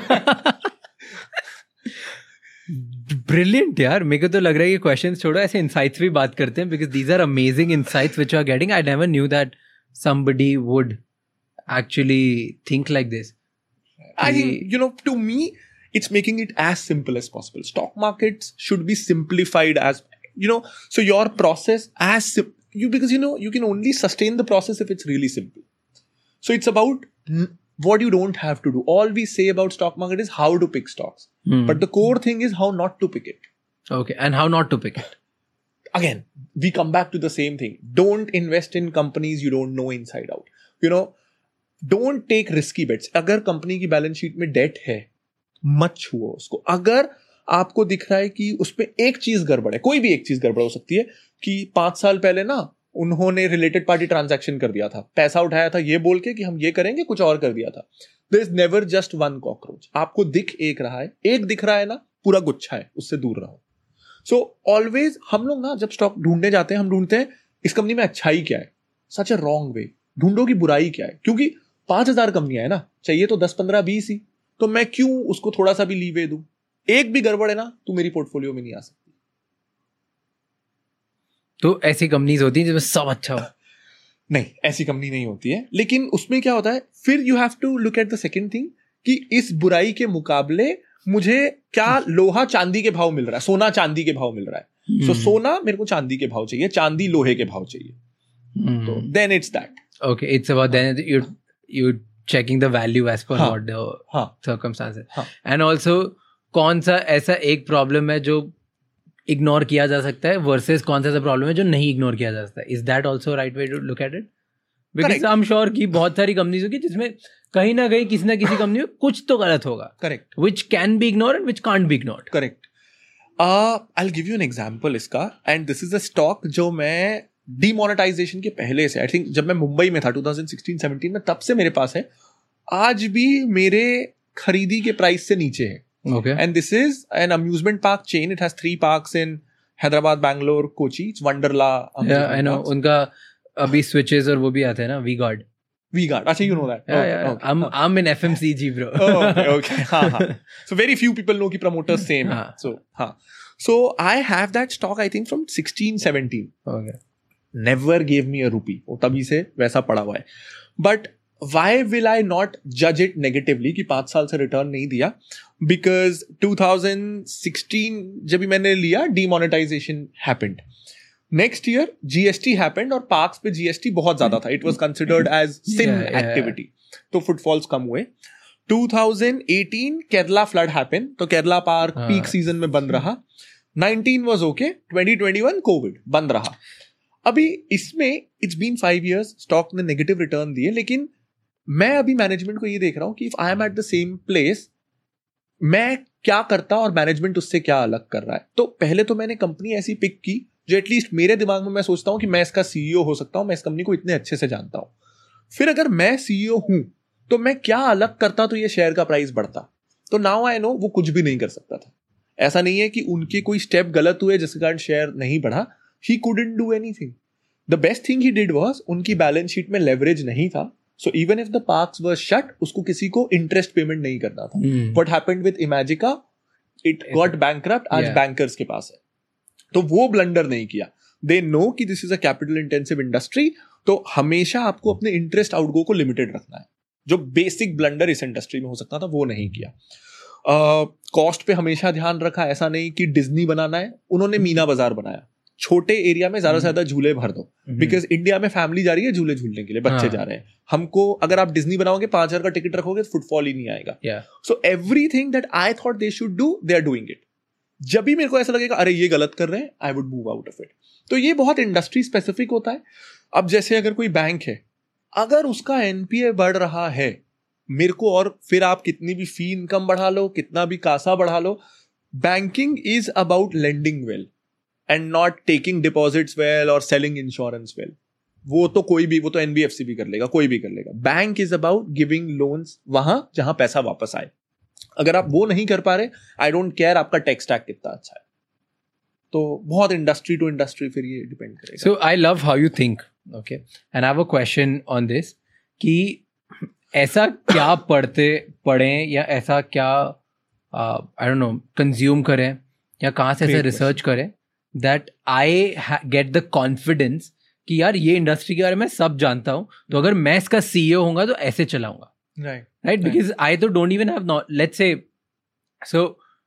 B: Brilliant यार. मेरे को तो लग रहा है ये question छोड़ो, ऐसे insights भी बात करते हैं, because these are amazing insights which you are getting. I never knew that somebody would actually think like this.
A: I think, you know, to me, it's making it as simple as possible. Stock markets should be simplified as, you know, so your process as sim- you, because, you know, you can only sustain the process if it's really simple. So it's about n- what you don't have to do. All we say about stock market is how to pick stocks. Hmm. But the core thing is how not to pick it.
B: Okay. And how not to pick it?
A: Again, we come back to the same thing. Don't invest in companies you don't know inside out. You know, don't take risky bets. अगर company की balance sheet में debt है, मत छुओ उसको. अगर आपको दिख रहा है कि उसमें एक चीज गड़बड़ है, कोई भी एक चीज गड़बड़ हो सकती है, कि पांच साल पहले ना उन्होंने रिलेटेड पार्टी ट्रांजैक्शन कर दिया था, पैसा उठाया था ये बोल के कि हम ये करेंगे, कुछ और कर दिया था. There is never just one cockroach. आपको दिख एक रहा है, एक दिख रहा है ना, पूरा गुच्छा है, उससे दूर रहो. सो ऑलवेज हम लोग ना जब स्टॉक ढूंढने जाते हैं, हम ढूंढते हैं इस कंपनी में अच्छाई क्या है. Such a wrong way. ढूंढो की बुराई क्या है, क्योंकि पांच हजार कंपनियां है ना, चाहिए तो दस पंद्रह बीस ही, तो मैं क्यों उसको थोड़ा सा भी लीवे दूं. एक भी गड़बड़ है ना, तू मेरी पोर्टफोलियो में नहीं आ सकती.
B: तो ऐसी कंपनीज होती हैं जिसमें सब अच्छा हो?
A: नहीं, ऐसी कंपनी नहीं होती है. लेकिन उसमें क्या होता है, फिर you have to look at the second thing, कि इस बुराई के मुकाबले मुझे क्या लोहा चांदी के भाव मिल रहा है, सोना चांदी के भाव मिल रहा है. सो so, सोना मेरे को चांदी के भाव चाहिए, चांदी लोहे के भाव चाहिए. तो then it's that.
B: Okay, it's about then you you checking the value as per
A: हाँ,
B: what the
A: हाँ,
B: circumstances.
A: हाँ.
B: And also कौन सा ऐसा एक प्रॉब्लम है जो इग्नोर किया जा सकता है वर्सेस कौन सा ऐसा प्रॉब्लम है जो नहीं इग्नोर किया जा सकता है. Is that also right way to look at it? Because I am sure कि बहुत सारी कंपनीज होगी जिसमें कहीं ना कहीं किसी ना किसी कंपनी में कुछ तो गलत होगा.
A: Correct.
B: Which can be ignore and which can't be ignored.
A: Correct. I will give you an example इसका, and this is a stock जो मैं डीमोनेटाइजेशन के पहले से, आई थिंक जब मैं मुंबई में था ट्वेंटी सिक्सटीन सेवनटीन में, तब से मेरे पास है. आज भी मेरे खरीदी के प्राइस से नीचे है.
B: Okay.
A: And this is an amusement park chain. It has three parks in Hyderabad, Bangalore, Kochi. It's Wonderla.
B: Yeah, I know. उनका अभी switches और वो भी आते हैं ना, V-Guard.
A: V-Guard. अच्छा, you know that.
B: Yeah, yeah.
A: Okay.
B: I'm I'm in F M C G, bro.
A: Oh, okay, okay. हाँ, हाँ. So very few people know कि promoters same.
B: हाँ.
A: So हाँ. So I have that stock I think from sixteen seventeen.
B: Okay.
A: Never gave me a rupee. वो तभी से वैसा पड़ा हुआ है. But why will I not judge it negatively कि पांच साल से रिटर्न नहीं दिया? Because twenty sixteen जब भी मैंने लिया, demonetization happened. Next year G S T happened और parks पे G S T बहुत ज्यादा था. It was considered as sin
B: yeah, yeah.
A: activity. तो footfalls कम हुए. twenty eighteen Kerala flood happened. तो Kerala park
B: हाँ.
A: peak season में बंद रहा. nineteen was okay. twenty twenty-one COVID बंद रहा. अभी इसमें it's been five years, stock ने negative return दिए, लेकिन मैं अभी मैनेजमेंट को ये देख रहा हूं कि if I am at the same place, मैं क्या करता और मैनेजमेंट उससे क्या अलग कर रहा है. तो पहले तो मैंने कंपनी ऐसी पिक की जो एटलीस्ट मेरे दिमाग में मैं सोचता हूं कि मैं इसका सीईओ हो सकता हूं, मैं इस कंपनी को इतने अच्छे से जानता हूं. फिर अगर मैं सीईओ हूं तो मैं क्या अलग करता तो ये शेयर का प्राइस बढ़ता. तो नाउ आई नो वो कुछ भी नहीं कर सकता था. ऐसा नहीं है कि उनके कोई स्टेप गलत हुए जिसके कारण शेयर नहीं बढ़ा. He couldn't do anything. The best thing he did was, उनकी बैलेंस शीट में लेवरेज नहीं था. So even if the parks were shut, उसको किसी को इंटरेस्ट पेमेंट नहीं करना था.
B: hmm.
A: What happened with Imagica? It got bankrupt. आज
B: yeah.
A: बैंकर्स के पास है. तो वो ब्लंडर नहीं किया. They know कि this is a capital intensive industry. तो हमेशा आपको अपने इंटरेस्ट आउटगो को लिमिटेड रखना है. जो बेसिक ब्लंडर इस इंडस्ट्री में हो सकता था वो नहीं किया. कॉस्ट uh, पे हमेशा ध्यान रखा, ऐसा नहीं कि डिज्नी बनाना है, उन्होंने मीना बाजार बनाया, छोटे एरिया में ज्यादा से ज्यादा झूले भर दो, बिकॉज इंडिया में फैमिली जा रही है झूले झूलने के लिए, बच्चे जा रहे हैं। हमको अगर आप डिज्नी बनाओगे पांच हजार का टिकट रखोगे तो फुटफॉल ही नहीं आएगा। So everything that I thought they should do they are doing it. जब भी मेरे को ऐसा लगेगा अरे ये गलत कर रहे हैं, I would move out of it. तो ये बहुत इंडस्ट्री स्पेसिफिक होता है। अब जैसे अगर कोई बैंक है, अगर उसका एनपीए बढ़ रहा है मेरे को, और फिर आप कितनी भी फी इनकम बढ़ा लो, कितना भी कासा बढ़ा लो, banking is about lending well and not taking deposits well और सेलिंग इंश्योरेंस वेल। वो तो कोई भी, वो तो एनबीएफसी भी कर लेगा, कोई भी कर लेगा। Bank is about giving loans वहां जहां पैसा वापस आए। अगर आप वो नहीं कर पा रहे, आई डोंट केयर आपका टेक स्टैक कितना अच्छा है। तो बहुत इंडस्ट्री टू इंडस्ट्री फिर ये डिपेंड करेगा।
B: So I love how you think, okay, and I have a question on this कि ऐसा क्या पढ़ते पढ़ें या ऐसा क्या आई डोंट नो कंज्यूम करें या कहाँ से ऐसा रिसर्च करें that I get the confidence कि यार ये इंडस्ट्री के बारे में सब जानता हूँ, तो अगर मैं इसका सीईओ होऊंगा तो ऐसे चलाऊंगा,
A: राइट
B: राइट बिकॉज आई तो don't even have not, let's say, so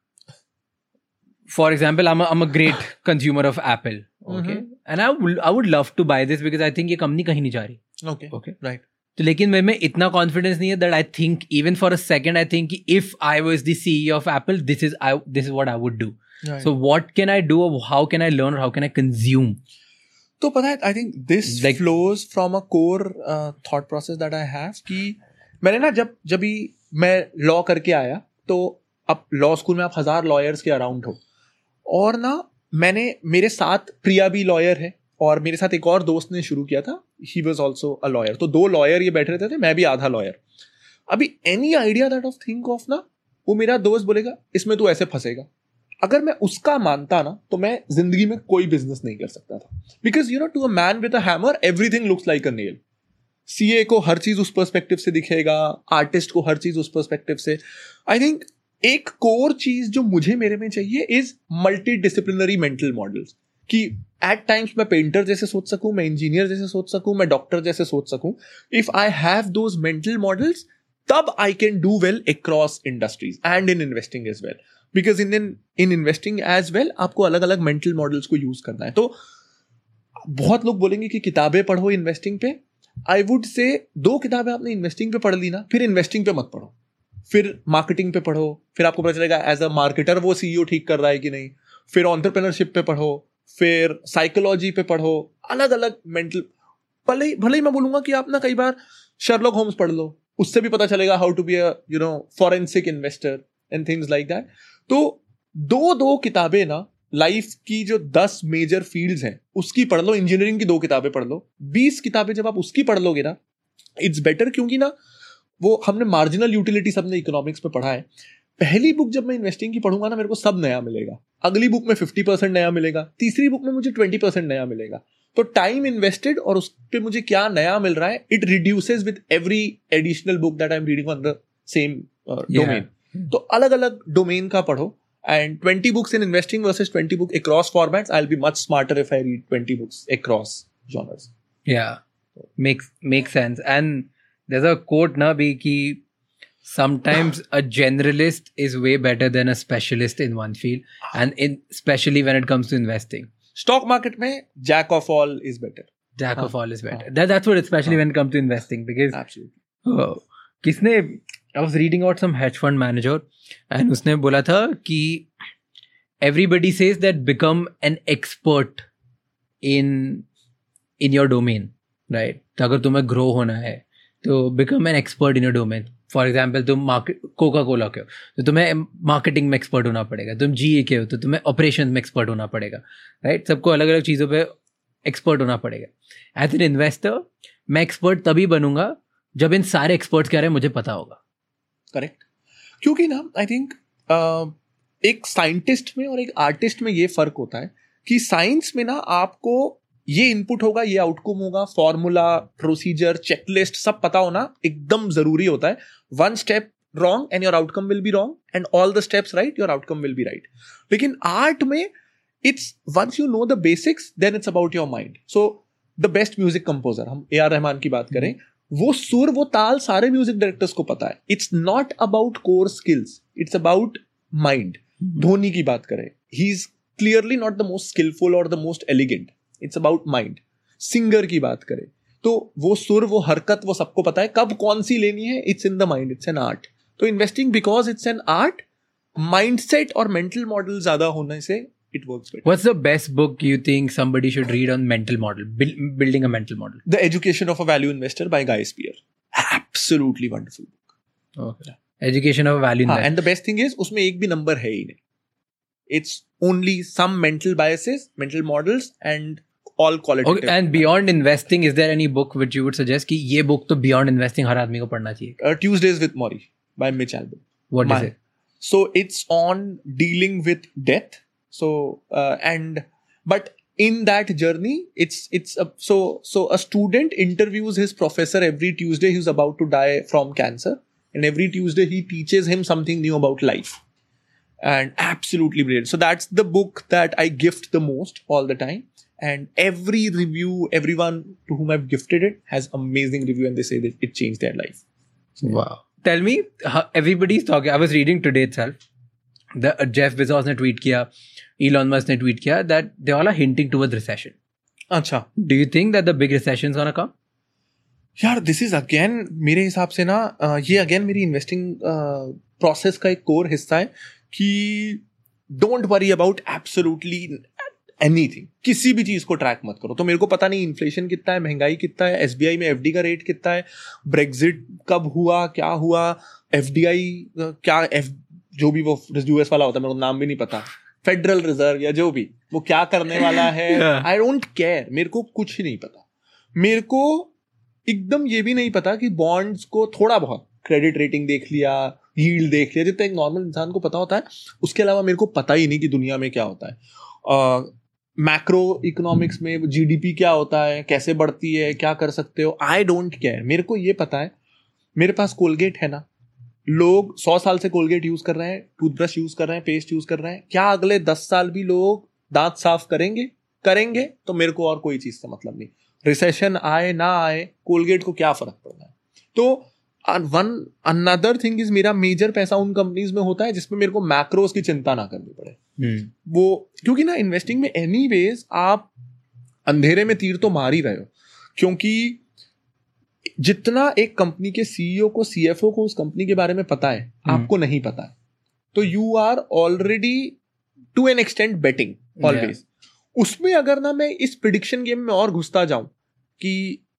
B: for example, I'm a, I'm a great consumer of Apple, okay, mm-hmm. and I would I would love to buy this because I think ये company कहीं नहीं जा रही,
A: okay, okay, right.
B: तो लेकिन मेरे में इतना confidence नहीं है that I think even for a second I think कि if I was the C E O of Apple, this is I this is what I would do. Right. So what can I do? How can I learn? How can I consume?
A: तो पता है, I think this like, flows from a core uh, thought process that I have कि मैंने ना जब जब भी मैं लॉ करके आया, तो अब लॉ स्कूल में आप हजार लॉयर्स के अराउंड हो, और ना मैंने, मेरे साथ प्रिया भी लॉयर है और मेरे साथ एक और दोस्त ने शुरू किया था, he was also a lawyer. तो दो लॉयर ये बैठे रहते थे, मैं भी आधा लॉयर। अभी any idea that of think of ना, वो मेरा दोस्त बोलेगा इसमें तू ऐसे फंसेगा। अगर मैं उसका मानता ना तो मैं जिंदगी में कोई बिजनेस नहीं कर सकता था, because you know to a man with a hammer everything looks like a nail. CA को हर चीज उस पर्सपेक्टिव से दिखेगा, आर्टिस्ट को हर चीज उस पर्सपेक्टिव से। आई थिंक एक कोर चीज जो मुझे मेरे में चाहिए is multi disciplinary mental models, कि एट टाइम्स मैं पेंटर जैसे सोच सकूं, मैं इंजीनियर जैसे सोच सकूं, मैं डॉक्टर जैसे सोच सकूं। If I have those mental models, तब I can do well across industries and in investing as well, because in in investing as well आपको अलग अलग मेंटल मॉडल्स को यूज करना है। तो बहुत लोग बोलेंगे कि किताबें पढ़ो इन्वेस्टिंग पे। आई वुड से दो किताबें आपने इन्वेस्टिंग पे पढ़ ली ना, फिर इन्वेस्टिंग पे मत पढ़ो, फिर मार्केटिंग पे पढ़ो, फिर आपको पता चलेगा एज अ मार्केटर वो सीईओ ठीक कर रहा है कि नहीं, फिर एंटरप्रेन्योरशिप पे पढ़ो, फिर साइकोलॉजी पे पढ़ो, अलग अलग मेंटल। भले ही भले ही मैं बोलूंगा कि आप ना कई बार शर्लॉक होम्स पढ़ लो, उससे भी पता चलेगा how to be a you know forensic investor and things like that. तो दो दो किताबें ना, लाइफ की जो दस मेजर फील्ड्स हैं उसकी पढ़ लो, इंजीनियरिंग की दो किताबें पढ़ लो, बीस किताबें जब आप उसकी पढ़ लोगे ना, इट्स बेटर। क्योंकि ना वो हमने मार्जिनल यूटिलिटी सबने इकोनॉमिक्स में पढ़ा है। पहली बुक जब मैं इन्वेस्टिंग की पढ़ूंगा ना, मेरे को सब नया मिलेगा, अगली बुक में फिफ्टी परसेंट नया मिलेगा, तीसरी बुक में मुझे ट्वेंटी परसेंट नया मिलेगा। तो टाइम इन्वेस्टेड और उस पे मुझे क्या नया मिल रहा है, it reduces with every additional book that I am reading on the same domain. तो अलग अलग डोमेन का पढ़ो, and twenty books in investing versus twenty book across formats, I'll be much smarter if I read twenty books across genres.
B: Yeah, makes makes sense. And there's a quote na bhi ki sometimes a generalist is way better than a specialist in one field, and in especially when it comes to investing.
A: Stock market mein jack of all is better.
B: Jack
A: हाँ,
B: of all is better. हाँ, that that's what, especially हाँ, when it comes to investing, because
A: absolutely.
B: Oh, किसने I was reading about some hedge fund manager and उसने बोला था कि everybody says that become an expert in in your domain, right? तो अगर तुम्हें grow होना है तो become an expert in your domain. For example, तुम मार्केट कोका कोला के हो तो तुम्हें मार्केटिंग में एक्सपर्ट होना पड़ेगा, तुम जीए के हो तो तुम्हें ऑपरेशन में एक्सपर्ट होना पड़ेगा, राइट? सबको अलग अलग चीज़ों पे एक्सपर्ट होना पड़ेगा। एज एन इन्वेस्टर मैं एक्सपर्ट तभी बनूंगा जब इन सारे एक्सपर्ट्स क्या रहे मुझे पता होगा।
A: करेक्ट। क्योंकि ना आई थिंक uh, एक साइंटिस्ट में और एक आर्टिस्ट में ये फर्क होता है कि साइंस में ना आपको ये इनपुट होगा, ये आउटकम होगा, फॉर्मूला, प्रोसीजर, चेकलिस्ट सब पता होना एकदम जरूरी होता है। One step wrong and your outcome will be wrong, and all the steps right, your outcome will be right. लेकिन आर्ट में it's once you know the basics then it's about your mind. So the best music composer, हम A are Rahman की बात करें, वो सुर वो ताल सारे म्यूजिक डायरेक्टर्स को पता है. It's not about core skills, it's about mind. Dhoni की बात करें, he is clearly not the most skillful और the most elegant. It's about mind. Singer की बात करें तो वो सुर वो हरकत वो सबको पता है, कब कौन सी लेनी है. It's in the mind, it's an art. तो investing because it's an art, mindset और मेंटल मॉडल ज्यादा होने से it works better.
B: What's the best book you think somebody should read on mental model, build, building a mental model?
A: The Education of a Value Investor by Guy Spier. Absolutely wonderful book.
B: Okay. Yeah. Education of a Value Investor.
A: हाँ, and the best thing is उसमें एक भी number है ही नहीं. It's only some mental biases, mental models and all qualitative.
B: Okay, and beyond investing, is there any book which you would suggest कि ये book तो beyond investing हर आदमी को पढ़ना चाहिए?
A: Uh, Tuesdays with Morrie by Mitch Albom.
B: What
A: My,
B: is it?
A: So it's on dealing with death. So uh, and but in that journey, it's it's a, so so a student interviews his professor every Tuesday. He's about to die from cancer, and every Tuesday he teaches him something new about life, and absolutely brilliant. So that's the book that I gift the most all the time, and every review, everyone to whom I've gifted it has amazing review, and they say that it changed their life.
B: So, wow! Tell me, everybody's talking. I was reading today itself. The uh, Jeff Bezos ने tweet किया, Elon Musk ने tweet किया that they all are hinting towards recession.
A: अच्छा.
B: Do you think that the big recession is gonna come?
A: यार this is again मेरे हिसाब से ना uh, ये again मेरी investing uh, process का एक core हिस्सा है कि don't worry about absolutely anything. किसी भी चीज को ट्रैक मत करो. तो मेरे को पता नहीं इन्फ्लेशन कितना है, महंगाई कितना है, एसबीआई में एफडी का रेट कितना है, ब्रेक्सिट कब हुआ, क्या हुआ, एफडीआई क्या एफ जो भी वो यूएस वाला होता है, मेरे को नाम भी नहीं पता, फेडरल रिजर्व या जो भी वो क्या करने वाला है. I don't care. मेरे को कुछ नहीं पता. मेरे को एकदम ये भी नहीं पता कि बॉन्ड्स को थोड़ा बहुत क्रेडिट रेटिंग देख लिया, यील्ड देख लिया, जितना एक नॉर्मल इंसान को पता होता है. उसके अलावा मेरे को पता ही नहीं कि दुनिया में क्या होता है. मैक्रो इकोनॉमिक्स में जीडीपी क्या होता है, कैसे बढ़ती है, क्या कर सकते हो. I don't care. मेरे को ये पता है मेरे पास कोलगेट है ना, लोग सौ साल से कोलगेट यूज कर रहे हैं, टूथब्रश यूज कर रहे हैं, पेस्ट यूज कर रहे हैं. क्या अगले दस साल भी लोग दांत साफ करेंगे करेंगे तो मेरे को और कोई चीज से मतलब नहीं. रिसेशन आए ना आए, कोलगेट को क्या फर्क पड़ना है. तो वन अनदर थिंग इज मेरा मेजर पैसा उन कंपनीज में होता है जिसमें मेरे को मैक्रोस की चिंता ना करनी पड़े. hmm. वो क्योंकि ना इन्वेस्टिंग में एनीवेज आप अंधेरे में तीर तो मार ही रहे हो, क्योंकि जितना एक कंपनी के सीईओ को, सीएफओ को उस कंपनी के बारे में पता है, hmm. आपको नहीं पता है. तो you are already to an extent betting always. उसमें अगर ना मैं इस प्रिडिक्शन गेम में और घुसता जाऊं कि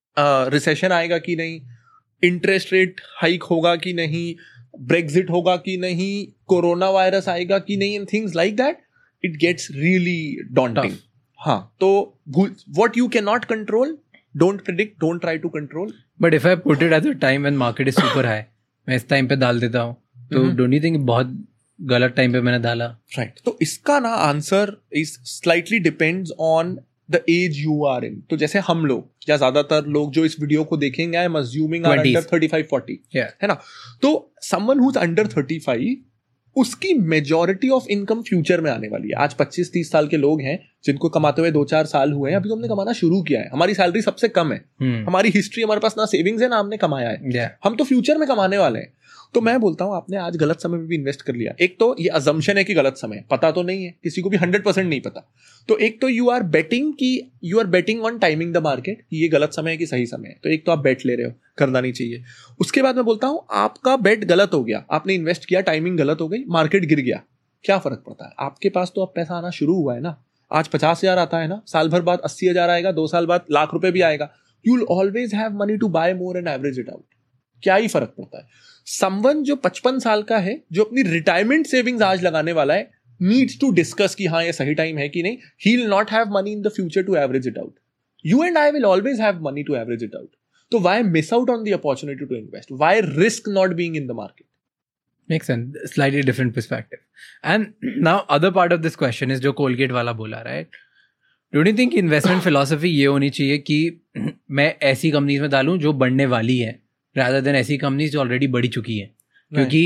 A: रिसेशन आएगा कि नहीं, इंटरेस्ट रेट हाइक होगा कि नहीं, ब्रेक्सिट होगा कि नहीं, कोरोना वायरस आएगा कि नहीं, and things like that, it gets really daunting. हाँ, तो what you can not control, don't predict, don't try to control.
B: But if I put it at a time when market is super high, मैं इस time पे डाल देता हूँ, तो don't you think बहुत गलत टाइम पे मैंने डाला?
A: Right. तो इसका ना answer is slightly depends on the age you are in. तो जैसे हम लोग या ज्यादातर लोग जो इस वीडियो को देखेंगे, I am assuming are under thirty-five forty.
B: Yeah.
A: है ना? तो someone who's under thirty-five, उसकी मेजॉरिटी ऑफ इनकम फ्यूचर में आने वाली है. आज पच्चीस तीस साल के लोग हैं जिनको कमाते हुए दो चार साल हुए हैं, अभी हमने कमाना शुरू किया है. हमारी सैलरी सबसे कम है. hmm. हमारी हिस्ट्री, हमारे पास ना सेविंग्स है ना हमने कमाया है.
B: yeah.
A: हम तो फ्यूचर में कमाने वाले हैं. तो मैं बोलता हूँ आपने आज गलत समय में भी इन्वेस्ट कर लिया. एक तो ये अजम्पशन है कि गलत समय, पता तो नहीं है, किसी को भी हंड्रेड परसेंट नहीं पता. तो एक तो यू आर बेटिंग कि you are betting on timing the market कि ये गलत समय है कि सही समय है. तो एक तो आप बेट ले रहे हो, करना नहीं चाहिए. उसके बाद मैं बोलता हूँ आपका बेट गलत हो गया, आपने इन्वेस्ट किया, टाइमिंग गलत हो गई, मार्केट गिर गया, क्या फर्क पड़ता है. आपके पास तो अब पैसा आना शुरू हुआ है ना. आज पचास हजार आता है ना, साल भर बाद अस्सी हजार आएगा, दो साल बाद लाख रुपए भी आएगा. You will always have money to buy more and average it out. क्या ही फर्क पड़ता है. समवन जो पचपन साल का है, जो अपनी रिटायरमेंट सेविंग्स आज लगाने वाला है, नीड्स टू डिस्कस कि हाँ ये सही टाइम है कि नहीं. He will not have money in the future to average it out. You and I will always have money to average it out. तो why miss out on the opportunity to invest? Why risk not being in the market?
B: Makes sense. Slightly different perspective. And now other part of this question is जो Colgate वाला बोला, right? Don't you think investment philosophy ये होनी चाहिए कि मैं ऐसी companies में डालूं जो बढ़ने वाली है, rather than ऐसी कंपनीज जो ऑलरेडी बढ़ी चुकी है? क्योंकि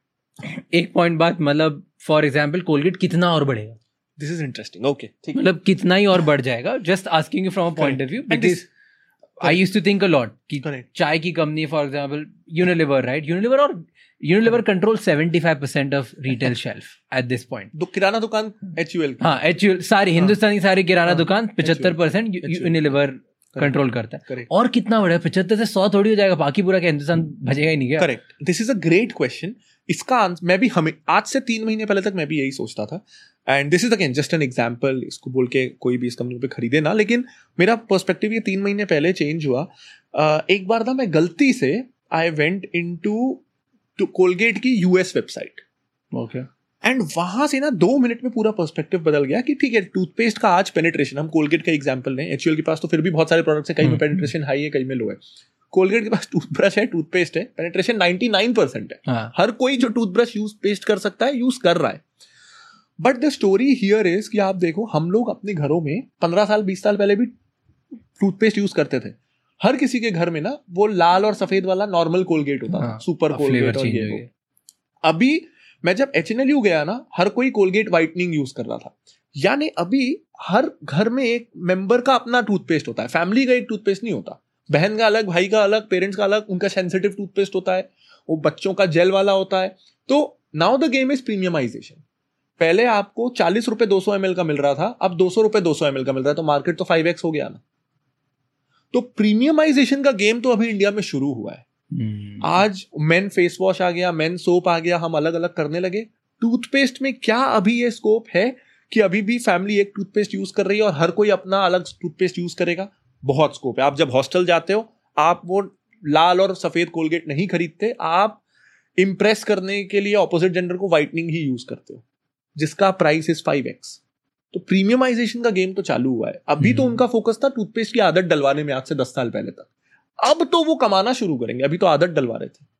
B: एक पॉइंट बाद, मतलब फॉर एग्जाम्पल Colgate कितना और बढ़ेगा?
A: This is interesting. Okay.
B: मतलब कितना ही और बढ़ जाएगा. Just asking you from a point of view. Because I used to think a lot कि
A: Correct.
B: चाय की company for example Unilever, right? Unilever और Unilever controls seventy-five percent of retail shelf at this point.
A: दो किराना दुकान H U L की.
B: हाँ, H U L सारी हिंदुस्तान की सारी किराना दुकान पचहत्तर percent
A: H U L.
B: Unilever control करता है.
A: Correct.
B: और कितना बड़ा है? पचहत्तर से सौ थोड़ी हो जाएगा, बाकी पूरा क्या हिंदुस्तान भजेगा ही नहीं क्या?
A: Correct. This is a great question. इसका आंसर मैं भी हमें आज से तीन महीने पहले तक मैं भी यही सोचता था. And this is again just an example. इसको बोल के कोई भी इस कंपनी पे खरीदे ना, लेकिन मेरा पर्सपेक्टिव ये तीन महीने पहले चेंज हुआ. uh, एक बार था मैं गलती से I went into to Colgate की यूएस वेबसाइट.
B: ओके.
A: एंड वहां से ना दो मिनट में पूरा पर्सपेक्टिव बदल गया कि ठीक है, टूथपेस्ट का आज पेनिट्रेशन, हम कोलगेट का एग्जांपल लें, एचयूएल के पास तो फिर भी बहुत सारे प्रोडक्ट्स है, कहीं में पेनिट्रेशन हाई है, कहीं में लो है. कोलगेट के पास टूथब्रश है, टूथपेस्ट है, पेनिट्रेशन निन्यानवे परसेंट है.
B: हाँ.
A: हर कोई जो टूथब्रश यूज पेस्ट कर सकता है यूज कर रहा है. But the story here is कि आप देखो, हम लोग अपने घरों में पंद्रह साल बीस साल पहले भी टूथपेस्ट यूज करते थे. हर किसी के घर में ना वो लाल और सफेद वाला नॉर्मल कोलगेट होता था, सुपर कोलगेट और ये वो. अभी मैं जब एच एन एल यू गया ना, हर कोई कोलगेट वाइटनिंग यूज कर रहा था. यानी अभी हर घर में एक मेंबर का अपना टूथपेस्ट होता है, फैमिली का एक टूथपेस्ट नहीं होता. बहन का अलग, भाई का अलग, पेरेंट्स का अलग, उनका सेंसिटिव टूथपेस्ट होता है, वो बच्चों का जेल वाला होता है. तो now the game is premiumisation. पहले आपको चालीस रुपए दो सौ एम एल का मिल रहा था, अब दो सौ रुपए दो सौ एम एल का मिल रहा है, तो मार्केट तो फाइव एक्स हो गया ना. तो प्रीमियमाइजेशन का गेम तो अभी इंडिया में शुरू हुआ है. Hmm. आज मेन फेस वॉश आ गया, मेन सोप आ गया, हम अलग अलग करने लगे. टूथपेस्ट में क्या अभी ये स्कोप है कि अभी भी फैमिली एक टूथपेस्ट यूज कर रही है और हर कोई अपना अलग टूथपेस्ट यूज करेगा? बहुत स्कोप है. आप जब हॉस्टल जाते हो, आप वो लाल और सफेद कोलगेट नहीं खरीदते, आप इंप्रेस करने के लिए ऑपोजिट जेंडर को वाइटनिंग ही यूज करते हो, जिसका प्राइस इज फाइव एक्स. तो प्रीमियमाइजेशन का गेम तो चालू हुआ है. अभी hmm. तो उनका फोकस था टूथपेस्ट की आदत डलवाने में, आज से दस साल पहले तक. अब तो वो कमाना शुरू करेंगे, अभी तो आदत डलवा रहे थे.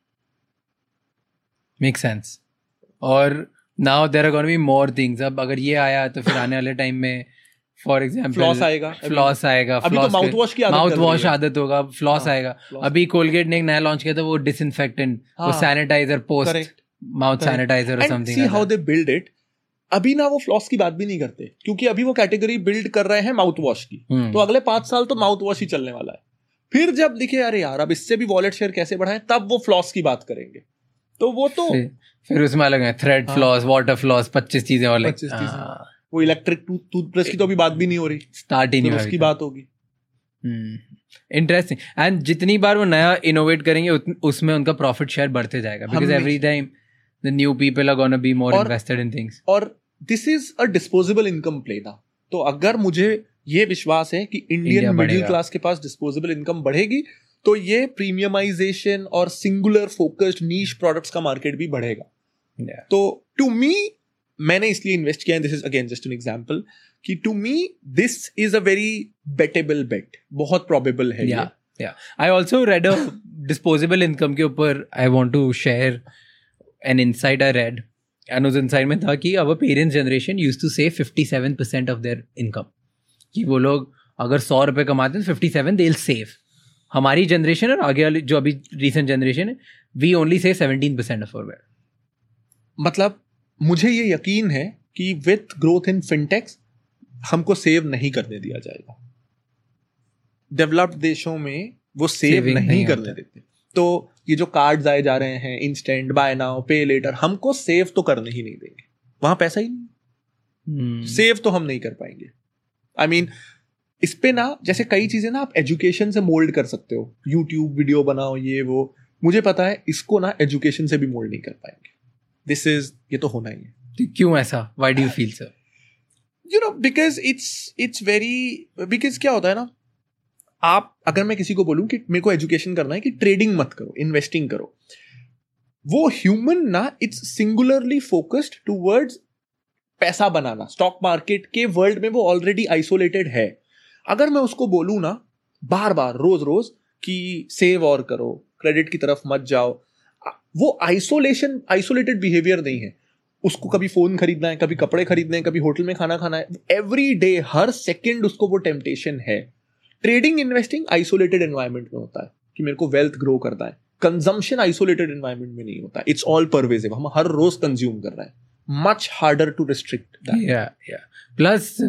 B: Make sense. और now there are gonna be more things. अब अगर ये आया तो फिर आने वाले टाइम में फॉर एग्जांपल
A: फ्लॉस आएगा,
B: फ्लॉस आएगा.
A: अभी तो माउथ वॉश की आदत
B: माउथ वॉश आदत होगा, फ्लॉस आएगा. अभी कोलगेट ने एक नया लॉन्च किया था, वो डिसइंफेक्टेंट, वो सैनिटाइजर, पोस्ट माउथ सैनिटाइजर और something.
A: See how they build it. अभी ना वो फ्लॉस की बात भी नहीं करते, क्योंकि अभी वो कैटेगरी बिल्ड कर रहे हैं माउथ वॉश की. तो अगले पांच साल तो माउथ वॉश ही चलने वाला है. फिर जब दिखे अरे यार अब इससे भी वॉलेट शेयर कैसे बढ़ाएं, तब वो फ्लॉस की बात करेंगे. तो वो तो
B: फिर, फिर उसमें अलग है थ्रेड फ्लॉस, वाटर फ्लॉस, पच्चीस चीजें और
A: पच्चीस चीजें. वो इलेक्ट्रिक टूथब्रश की तो अभी बात भी नहीं हो रही,
B: स्टार्ट ही नहीं,
A: उसकी बात होगी.
B: इंटरेस्टिंग. एंड जितनी बार वो नया इनोवेट करेंगे उसमें उनका प्रॉफिट शेयर बढ़ते जाएगा, because every time the new people are gonna be more invested in things.
A: और this is a disposable income play ना. तो अगर मुझे ये विश्वास है कि इंडियन मिडिल क्लास के पास डिस्पोजेबल इनकम बढ़ेगी, तो ये प्रीमियमाइजेशन और सिंगुलर फोकस्ड नीश प्रोडक्ट्स का मार्केट भी बढ़ेगा.
B: yeah.
A: तो टू मी, मैंने इसलिए इन्वेस्ट किया, this is again just an example, कि to me this is a very betable bet. बहुत प्रोबेबल है.
B: yeah, yeah. I also read a disposable income के ऊपर I want to share an insight I read. And उस insight में था कि our parents generation used to save fifty-seven percent of their income. कि वो लोग अगर सौ रुपए कमाते हैं तो fifty-seven they'll save. हमारी जनरेशन और आगे वाली जो अभी रिसेंट जनरेशन है, we only save seventeen percent of our wealth.
A: मतलब मुझे ये यकीन है कि विथ ग्रोथ इन फिनटेक्स हमको सेव नहीं करने दिया जाएगा. डेवलप्ड देशों में वो सेव नहीं, नहीं करने देते. तो ये जो कार्ड्स आए जा रहे हैं, instant, buy now, pay later, हमको सेव तो करने ही नहीं देंगे. वहां पैसा ही नहीं, सेव तो हम नहीं कर पाएंगे. आई I मीन mean, इस पे ना जैसे कई चीजें ना आप एजुकेशन से मोल्ड कर सकते हो, यूट्यूब वीडियो बनाओ, ये वो. मुझे पता है इसको ना एजुकेशन से भी मोल्ड नहीं कर पाएंगे. दिस इज, ये तो होना ही है.
B: क्यों ऐसा? Why do you feel sir?
A: You know because it's it's very, because क्या होता है ना, आप अगर मैं किसी को बोलूं कि मेरे को एजुकेशन करना है कि ट्रेडिंग मत करो, इन्वेस्टिंग करो, वो ह्यूमन ना इट्स सिंगुलरली फोकस्ड टूवर्ड्स पैसा बनाना. स्टॉक मार्केट के वर्ल्ड में वो ऑलरेडी आइसोलेटेड है. अगर मैं उसको बोलूं ना बार बार रोज रोज कि सेव और करो, क्रेडिट की तरफ मत जाओ, वो आइसोलेशन आइसोलेटेड बिहेवियर नहीं है. उसको कभी फोन खरीदना है, कभी कपड़े खरीदने हैं, कभी होटल में खाना खाना है, एवरी डे हर सेकेंड उसको वो टेम्पटेशन है. ट्रेडिंग इन्वेस्टिंग आइसोलेटेड एनवायरमेंट में होता है कि मेरे को वेल्थ ग्रो करना है. कंजम्पशन आइसोलेटेड एनवायरनमेंट में नहीं होता. It's all pervasive. हम हर रोज कंज्यूम कर रहे हैं. Much harder to restrict.
B: या या plus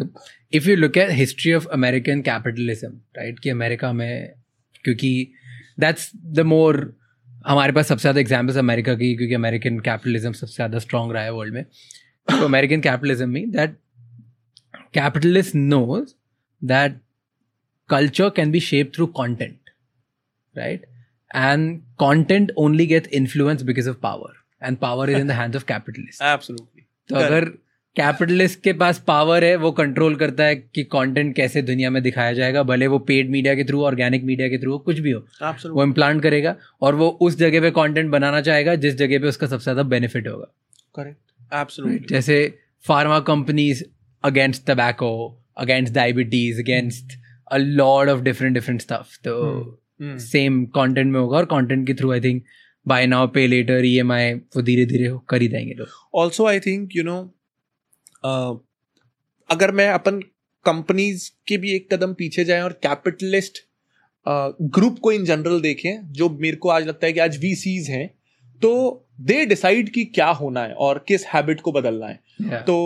B: if you look at history of American capitalism, right, कि अमेरिका में, क्योंकि that's the more, हमारे पास सबसे ज़्यादा एग्जाम्पल्स अमेरिका की, क्योंकि अमेरिकन कैपिटलिज्म सबसे ज़्यादा स्ट्रॉन्ग रहा है वर्ल्ड में. तो अमेरिकन कैपिटलिज्म में that capitalist knows that culture can be shaped through content, right? And content only gets influenced because of power, and power is in the hands of capitalists.
A: Absolutely.
B: तो अगर capitalist के पास power है, वो control करता है कि content कैसे दुनिया में दिखाया जाएगा, भले वो पेड मीडिया के थ्रू, ऑर्गेनिक मीडिया के थ्रू, कुछ भी हो. Absolutely. वो इम्प्लांट करेगा और वो उस जगह पे कंटेंट बनाना चाहेगा जिस जगह पे उसका सबसे ज्यादा बेनिफिट होगा.
A: करेक्ट. एब्सोल्युटली.
B: जैसे pharma companies against tobacco, against diabetes, against a lot of different different stuff. तो hmm. hmm. same content में होगा, और content के through I think buy now pay later E M I वो धीरे धीरे कर ही देंगे लोग.
A: Also I think you know uh, अगर मैं अपन कंपनीज के भी एक कदम पीछे जाएं और कैपिटलिस्ट ग्रुप uh, को इन जनरल देखें, जो मेरे को आज लगता है कि आज V Cs हैं, तो दे डिसाइड कि क्या होना है और किस हैबिट को बदलना है. yeah. तो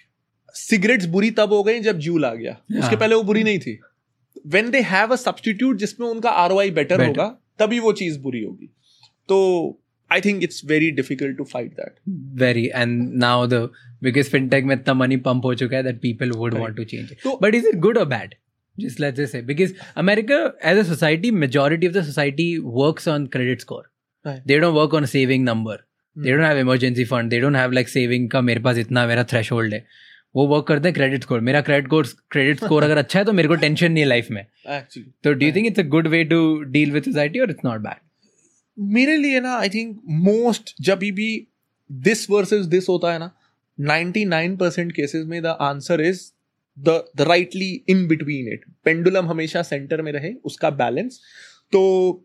A: सिगरेट्स बुरी तब हो गई जब जूल आ गया. yeah. उसके पहले वो बुरी नहीं थी. When they have a substitute जिसमें उनका आरओआई बेटर होगा, तभी वो चीज बुरी होगी. तो I think it's very difficult to fight that.
B: Very. And now the because fintech में इतना मनी पंप हो चुका है that people would want to change it. But is it good और bad? Just let's just say, because America as a society, majority of the society works on credit score. Right. They don't work on a saving number. Hmm. They don't have emergency fund. They don't have like saving का मेरे पास इतना मेरा threshold है. वो work करते हैं credit score. मेरा credit course credit score अगर अच्छा है तो मेरे को टेंशन नहीं है लाइफ में. एक्चुअली. तो do you think it's a good way to deal with society और इट्स नॉट बैड?
A: मेरे लिए ना आई थिंक मोस्ट जब भी दिस वर्सेस दिस होता है ना, ninety-nine percent केसेस में the answer is the the rightly in between it. Pendulum हमेशा सेंटर में रहे, उसका बैलेंस. तो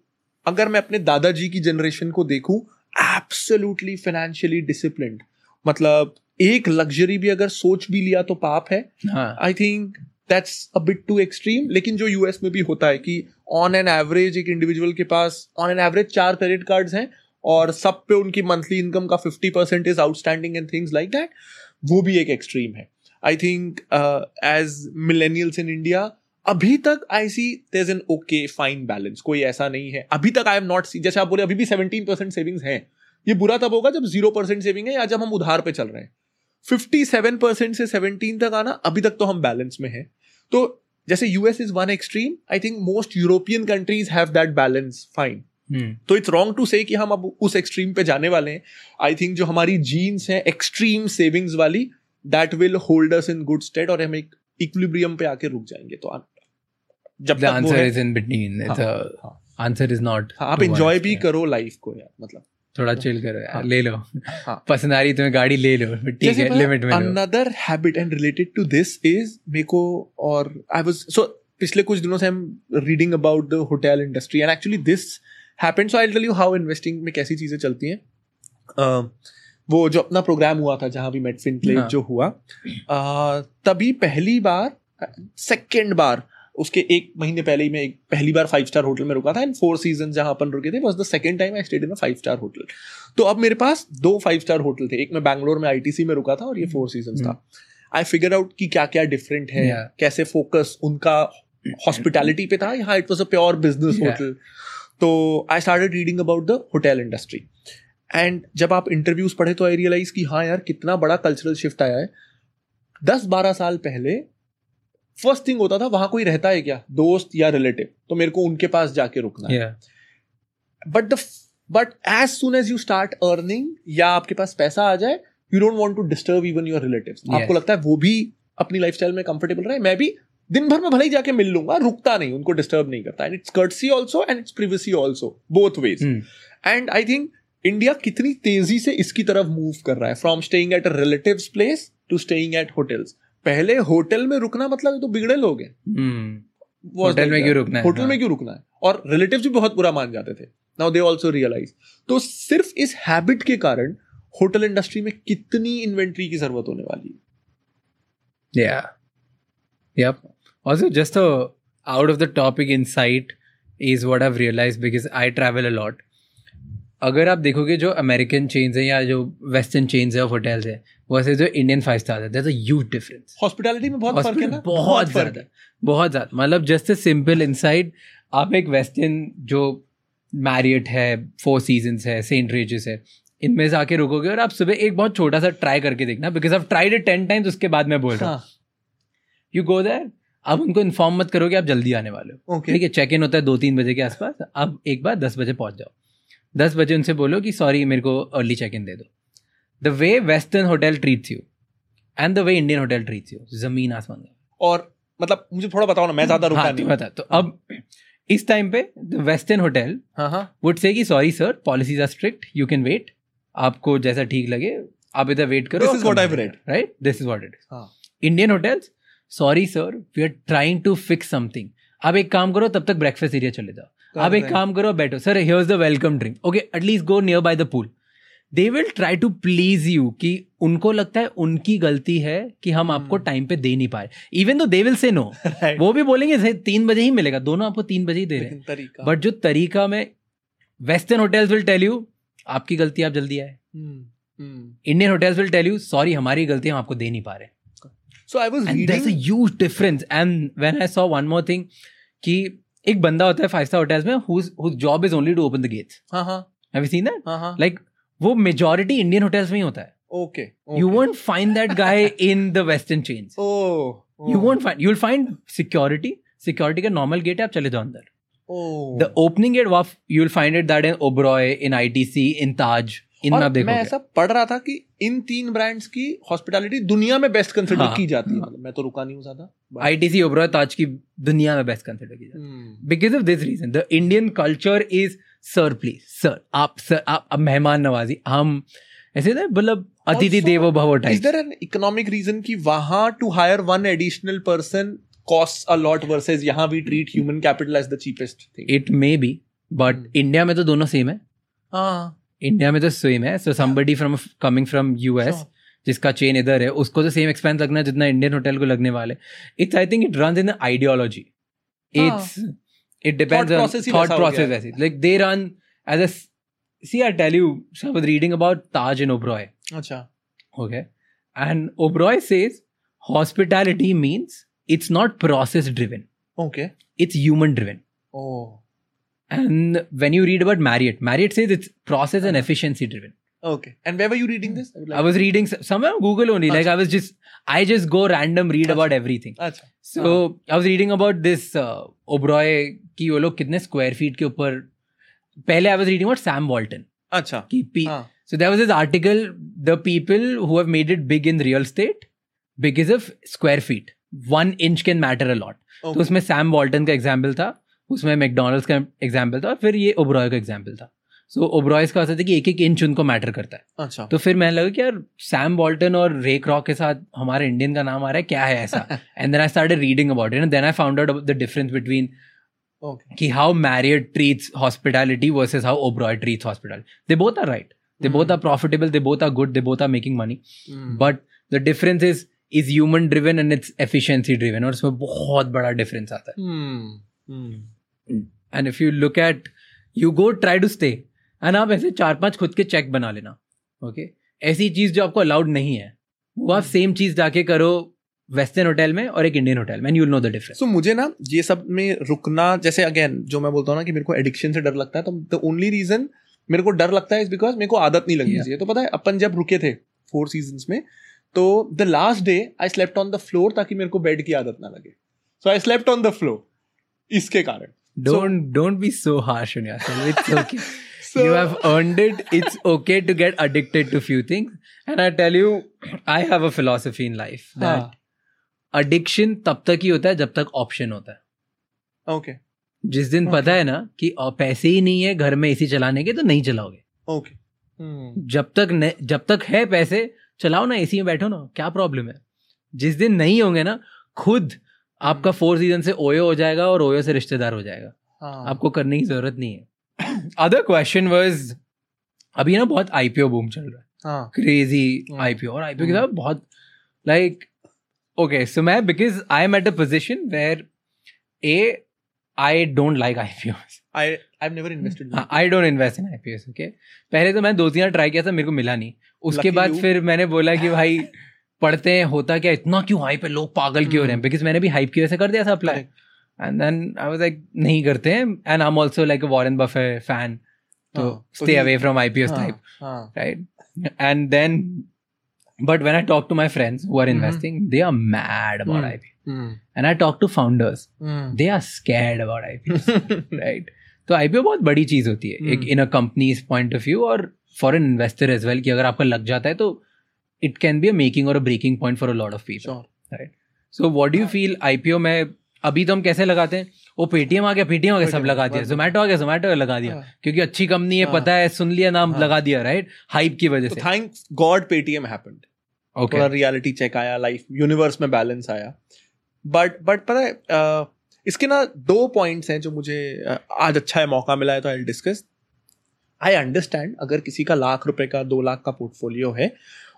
A: अगर मैं अपने दादाजी की जनरेशन को देखूं, एब्सोल्युटली फाइनेंशियली डिसिप्लिन्ड, मतलब एक लग्जरी भी अगर सोच भी लिया तो पाप है. I think that's a bit too extreme. लेकिन जो यूएस में भी होता है कि ऑन एन एवरेज एक इंडिविजुअल के पास ऑन एन एवरेज चार क्रेडिट कार्ड्स हैं और सब पे उनकी मंथली इनकम का fifty percent is outstanding and things like that, वो भी एक एक्सट्रीम है. I think as millennials in India अभी तक I see there is an okay fine balance. कोई ऐसा नहीं है अभी तक. आई हैव नॉट सी, जैसे आप बोले अभी भी सेवनटीन परसेंट सेविंग्स हैं. ये बुरा तब होगा जब जीरो परसेंट सेविंग है या जब हम उधार पे चल रहे हैं. fifty-seven percent से seventeen तक आना, अभी तक तो हम बैलेंस में हैं. तो जैसे US is one extreme, I think most European countries have that balance fine. तो इट्स रॉन्ग टू से कि हम अब उस एक्सट्रीम पे जाने वाले हैं. आई थिंक जो हमारी जीन्स हैं एक्सट्रीम सेविंग्स वाली, that will hold us in good state और हम एक इक्विलिब्रियम पे आके रुक जाएंगे. तो जब तक
B: answer is in between, answer is not.
A: आप एंजॉय भी करो लाइफ को यार, मतलब
B: थोड़ा चिल करो यार. हाँ. ले लो. हाँ. पसंद आ रही तुम्हें गाड़ी ले लो, ठीक है, लिमिट में लो.
A: Another habit and related to this is मेरे को, और आई वाज सो पिछले कुछ दिनों से I am reading about the hotel industry and actually this happened. So I will tell you how investing में कैसी चीजें चलती हैं. uh, वो जो अपना प्रोग्राम हुआ था जहां भी मेटफिनक्लेव हाँ. जो हुआ, uh, तभी पहली बार सेकेंड बार उसके एक महीने पहले ही मैं एक पहली बार फाइव स्टार होटल में रुका था. एंड फोर सीजन जहां अपन रुके थे was the second time I stayed in a five star hotel. तो अब मेरे पास दो फाइव स्टार होटल थे. एक मैं बैंगलोर में आईटीसी में रुका था और ये फोर सीजन था. आई फिगर आउट कि क्या क्या डिफरेंट है, yeah. कैसे फोकस उनका हॉस्पिटैलिटी पे था. यहाँ it was a pure business hotel. तो I started reading about the hotel industry and जब आप इंटरव्यूज पढ़े तो आई रियलाइज कि हाँ यार कितना बड़ा कल्चरल शिफ्ट आया है. दस बारह साल पहले फर्स्ट थिंग होता था वहां कोई रहता है क्या, दोस्त या रिलेटिव, तो मेरे को उनके पास जाके रुकना है. But the but as soon as you start earning या आपके पास पैसा आ जाए, you don't want to disturb even your relatives. आपको लगता है वो भी अपनी लाइफस्टाइल में कंफर्टेबल रहे, मैं भी दिन भर में भले ही जाके मिल लूंगा, रुकता नहीं, उनको डिस्टर्ब नहीं करता. And it's courtesy also and it's privacy also, both ways. And I think India कितनी तेजी से इसकी तरफ मूव कर रहा है, from staying at a relative's place to staying at hotels. पहले होटल में रुकना मतलब तो बिगड़े लोग हैं,
B: होटल में क्यों रुकना है,
A: होटल में क्यों रुकना है, और रिलेटिव्स भी बहुत बुरा मान जाते थे. Now they also realise. तो सिर्फ इस हैबिट के कारण होटल इंडस्ट्री में कितनी इन्वेंट्री की जरूरत होने वाली है.
B: Yeah. Yep. Also, just a out of the topic insight is what I've realized because I travel a lot. अगर आप देखोगे जो अमेरिकन चेन्स है या जो वेस्टर्न चेन्स है ऑफ होटल्स है वर्सेस जो इंडियन फाइव स्टार है, there is a huge difference.
A: Hospitality में बहुत फर्क है ना,
B: बहुत ज्यादा, बहुत ज्यादा. मतलब जस्ट अ सिंपल इनसाइड, आप एक वेस्टर्न जो मैरियट है, फोर सीजन्स है, सेंट रेजिस है, इनमें से आके रुकोगे और आप सुबह एक बहुत छोटा सा ट्राई करके देखना, because I tried it ten times, उसके बाद मैं बोल रहा हूँ. यू गो देयर, अब उनको इन्फॉर्म मत करो कि आप जल्दी आने वाले हो.
A: okay.
B: ठीक है, चेक इन होता है दो तीन बजे के आसपास. अब एक बार दस बजे पहुंच जाओ. दस बजे उनसे बोलो कि सॉरी मेरे को अर्ली चेक इन दे दो. The way western hotel treats you and the way Indian hotel treats you, जमीन आसमान.
A: और मतलब मुझे थोड़ा बताओ ना, मैं ज्यादा रुका
B: हाँ,
A: नहीं.
B: बता. तो अब इस टाइम पे the western hotel would say कि sorry sir, policies are strict, you can wait. आपको जैसा ठीक लगे आप इधर वेट करो.
A: This is what I have read,
B: right, this is what it is. Indian hotels, sorry sir we are trying to fix something. आप एक काम करो, तब तक ब्रेकफास्ट एरिया चले जाओ. आप एक काम करो, बैठो. Sir here's the welcome drink. Okay, at least go near by the pool. They will try to please you, कि उनको लगता है उनकी गलती है कि हम आपको टाइम पे दे नहीं पाए. Even though they will say no, वो भी बोलेंगे तीन बजे ही मिलेगा, दोनों आपको तीन बजे ही दे रहे हैं. बट जो तरीका में western hotels will tell you आपकी गलती, आप जल्दी आए. Indian hotels will tell you sorry हमारी गलती, हम आपको दे नहीं पा रहे.
A: So I was
B: and
A: reading.
B: There's a huge difference. And when I saw one more thing, कि एक बंदा होता है फाइव स्टार होटल्स में whose whose job is only to open the gates.
A: हाँ हाँ.
B: Have you seen that?
A: हाँ हाँ.
B: Like वो majority Indian hotels में ही होता है.
A: Okay.
B: You won't find that guy in the Western chains.
A: Oh. oh.
B: You won't find. You'll find security. Security का normal gate है, आप चले जाओ अंदर.
A: Oh.
B: The opening gate, you'll find it that in Oberoi, in I T C, in Taj.
A: और मैं ऐसा पढ़ रहा था कि इन तीन ब्रांड्स की हॉस्पिटैलिटी दुनिया में बेस्ट कंसिडर
B: हाँ,
A: की जाती है.
B: हाँ.
A: मैं तो रुका नहीं हूँ ज्यादा.
B: आईटीसी, ओबरॉय, ताज की दुनिया में बेस्ट कंसिडर की जाती है because of this reason. The Indian culture is sir please, sir आप सर आप, आप मेहमान नवाजी. हम ऐसे ना मतलब अतिथि देवो भव type.
A: Is there an economic reason कि वहां to hire one additional person costs a lot versus यहाँ we treat human capital as the cheapest thing?
B: It may be, but India में तो दोनों सेम है.
A: हाँ,
B: इंडिया में तो सेम है. So somebody from coming from US जिसका चेन इधर है, उसको तो सेम एक्सपेंस लगना है जितना इंडियन होटल को लगने वाले. It's I think it runs in the ideology. It's it depends on thought process. वैसे like they run as a, see I tell you, I was reading about Taj in Oberoi.
A: अच्छा,
B: okay, and Oberoi says hospitality means it's not process driven.
A: Okay,
B: it's human driven.
A: Oh.
B: And when you read about Marriott, Marriott says it's process and efficiency driven.
A: Okay. And where were you reading this?
B: I, like I was reading somewhere on Google only. Achha. Like I was just, I just go random read Achha. about everything.
A: Achha.
B: So uh-huh. I was reading about this uh, Oberoi कि वो लोग कितने square feet के ऊपर. पहले I was reading about Sam Walton.
A: अच्छा.
B: कि P. हाँ. So there was this article, the people who have made it big in real estate because of square feet. One inch can matter a lot. Okay. तो उसमें Sam Walton का example था, उसमें McDonald's का example था, और फिर ये ओबरॉय का एग्जाम्पल था. सो ओबरॉयज का होता था कि एक एक इंच उनको मैटर करता है.
A: अच्छा.
B: तो फिर मैंने लगा कि यार सैम वॉल्टन और रे क्रॉक के साथ हमारे इंडियन का नाम आ रहा है, क्या है ऐसा. And then I started reading about it and then I found out the difference between कि how Marriott treats hospitality versus how Oberoi treats hospitality. They both are right, they both are profitable, they both are good, they both are making money, but the difference is is human driven and it's efficiency driven. और इसमें बहुत बड़ा difference आता है. And if you look at, you go try to stay, and आप ऐसे चार पांच खुद के चेक बना लेना. ओके, ऐसी चीज जो आपको अलाउड नहीं है वो आप सेम चीज जाके करो वेस्टर्न होटल में और एक इंडियन होटल में, you will know the difference.
A: So मुझे ना ये सब में रुकना, जैसे अगेन जो मैं बोलता हूँ ना कि मेरे को एडिक्शन से डर लगता है, तो द ओनली रीजन मेरे को डर लगता है इज बिकॉज मेरे को आदत नहीं लगनी चाहिए. तो पता है अपन जब रुके थे फोर सीजन्स में, तो the last day I slept on the floor ताकि मेरे को बेड की आदत ना लगे. So I slept on the floor इसके कारण.
B: Don't so, don't be so harsh on yourself. It's okay. So, you have earned it. It's okay to get addicted to few things. And I tell you, I have a philosophy in life that हाँ. addiction तब तक ही होता है जब तक option होता है.
A: Okay.
B: जिस दिन okay. पता है ना कि पैसे ही नहीं है घर में एसी चलाने के, तो नहीं चलाओगे.
A: Okay. Hmm.
B: जब तक न, जब तक है पैसे, चलाओ ना, एसी में बैठो ना, क्या प्रॉब्लम है. जिस दिन नहीं होंगे ना, खुद आपका फोर सीजन से ओयो हो जाएगा और ओयो से रिश्तेदार हो जाएगा. हाँ. आपको करने की जरूरत नहीं है. अदर क्वेश्चन वाज, अभी ना बहुत आईपीओ बूम चल रहा है, क्रेजी आईपीओ. और आईपीओ के साथ बहुत लाइक ओके, सो मैं because I am at a position where a I don't like I P Os.
A: I I've never invested in
B: I don't invest in I P Os. Okay. पहले तो मैं दो तीन try किया था, मेरे को मिला नहीं. उसके
A: Lucky
B: बाद
A: you.
B: फिर मैंने बोला कि भाई पढ़ते हैं, होता क्या, इतना क्यों हाइप है, लोग पागल क्यों हो रहे हैं, बिकॉज मैंने भी हाइप की वजह से कर दिया था apply. And then I was like नहीं करते हैं. And I am also like a Warren Buffett fan, तो stay away from I P Os type, right? And then but when I talk to my friends who are investing, mm-hmm. they are mad about mm-hmm. I P O. Mm. And I talk to founders, mm. they are scared about I P Os, right? तो I P O बहुत बड़ी चीज होती है, mm. एक in a company's point of view और for an investor as well, कि अगर आपका लग जाता है तो it can be a making or a breaking point for a lot of people, sure. right? So what do you feel I P O में अभी तो हम कैसे लगाते हैं, वो पेटीएम आ गया, पेटीएम आ गया, सब लगा दिया, जोमेटो आ गया, जोमेटो लगा दिया, क्योंकि अच्छी कंपनी है, पता है, सुन लिया नाम, लगा दिया, राइट, हाइप की वजह से.
A: Thanks god Paytm happened. Okay, थोड़ा रियलिटी चेक आया, लाइफ यूनिवर्स में बैलेंस आया. बट बट पता है uh, इसके ना दो पॉइंट्स हैं जो मुझे uh, आज अच्छा है मौका मिला है तो I will discuss. I understand अगर किसी का लाख रुपए का दो लाख का पोर्टफोलियो है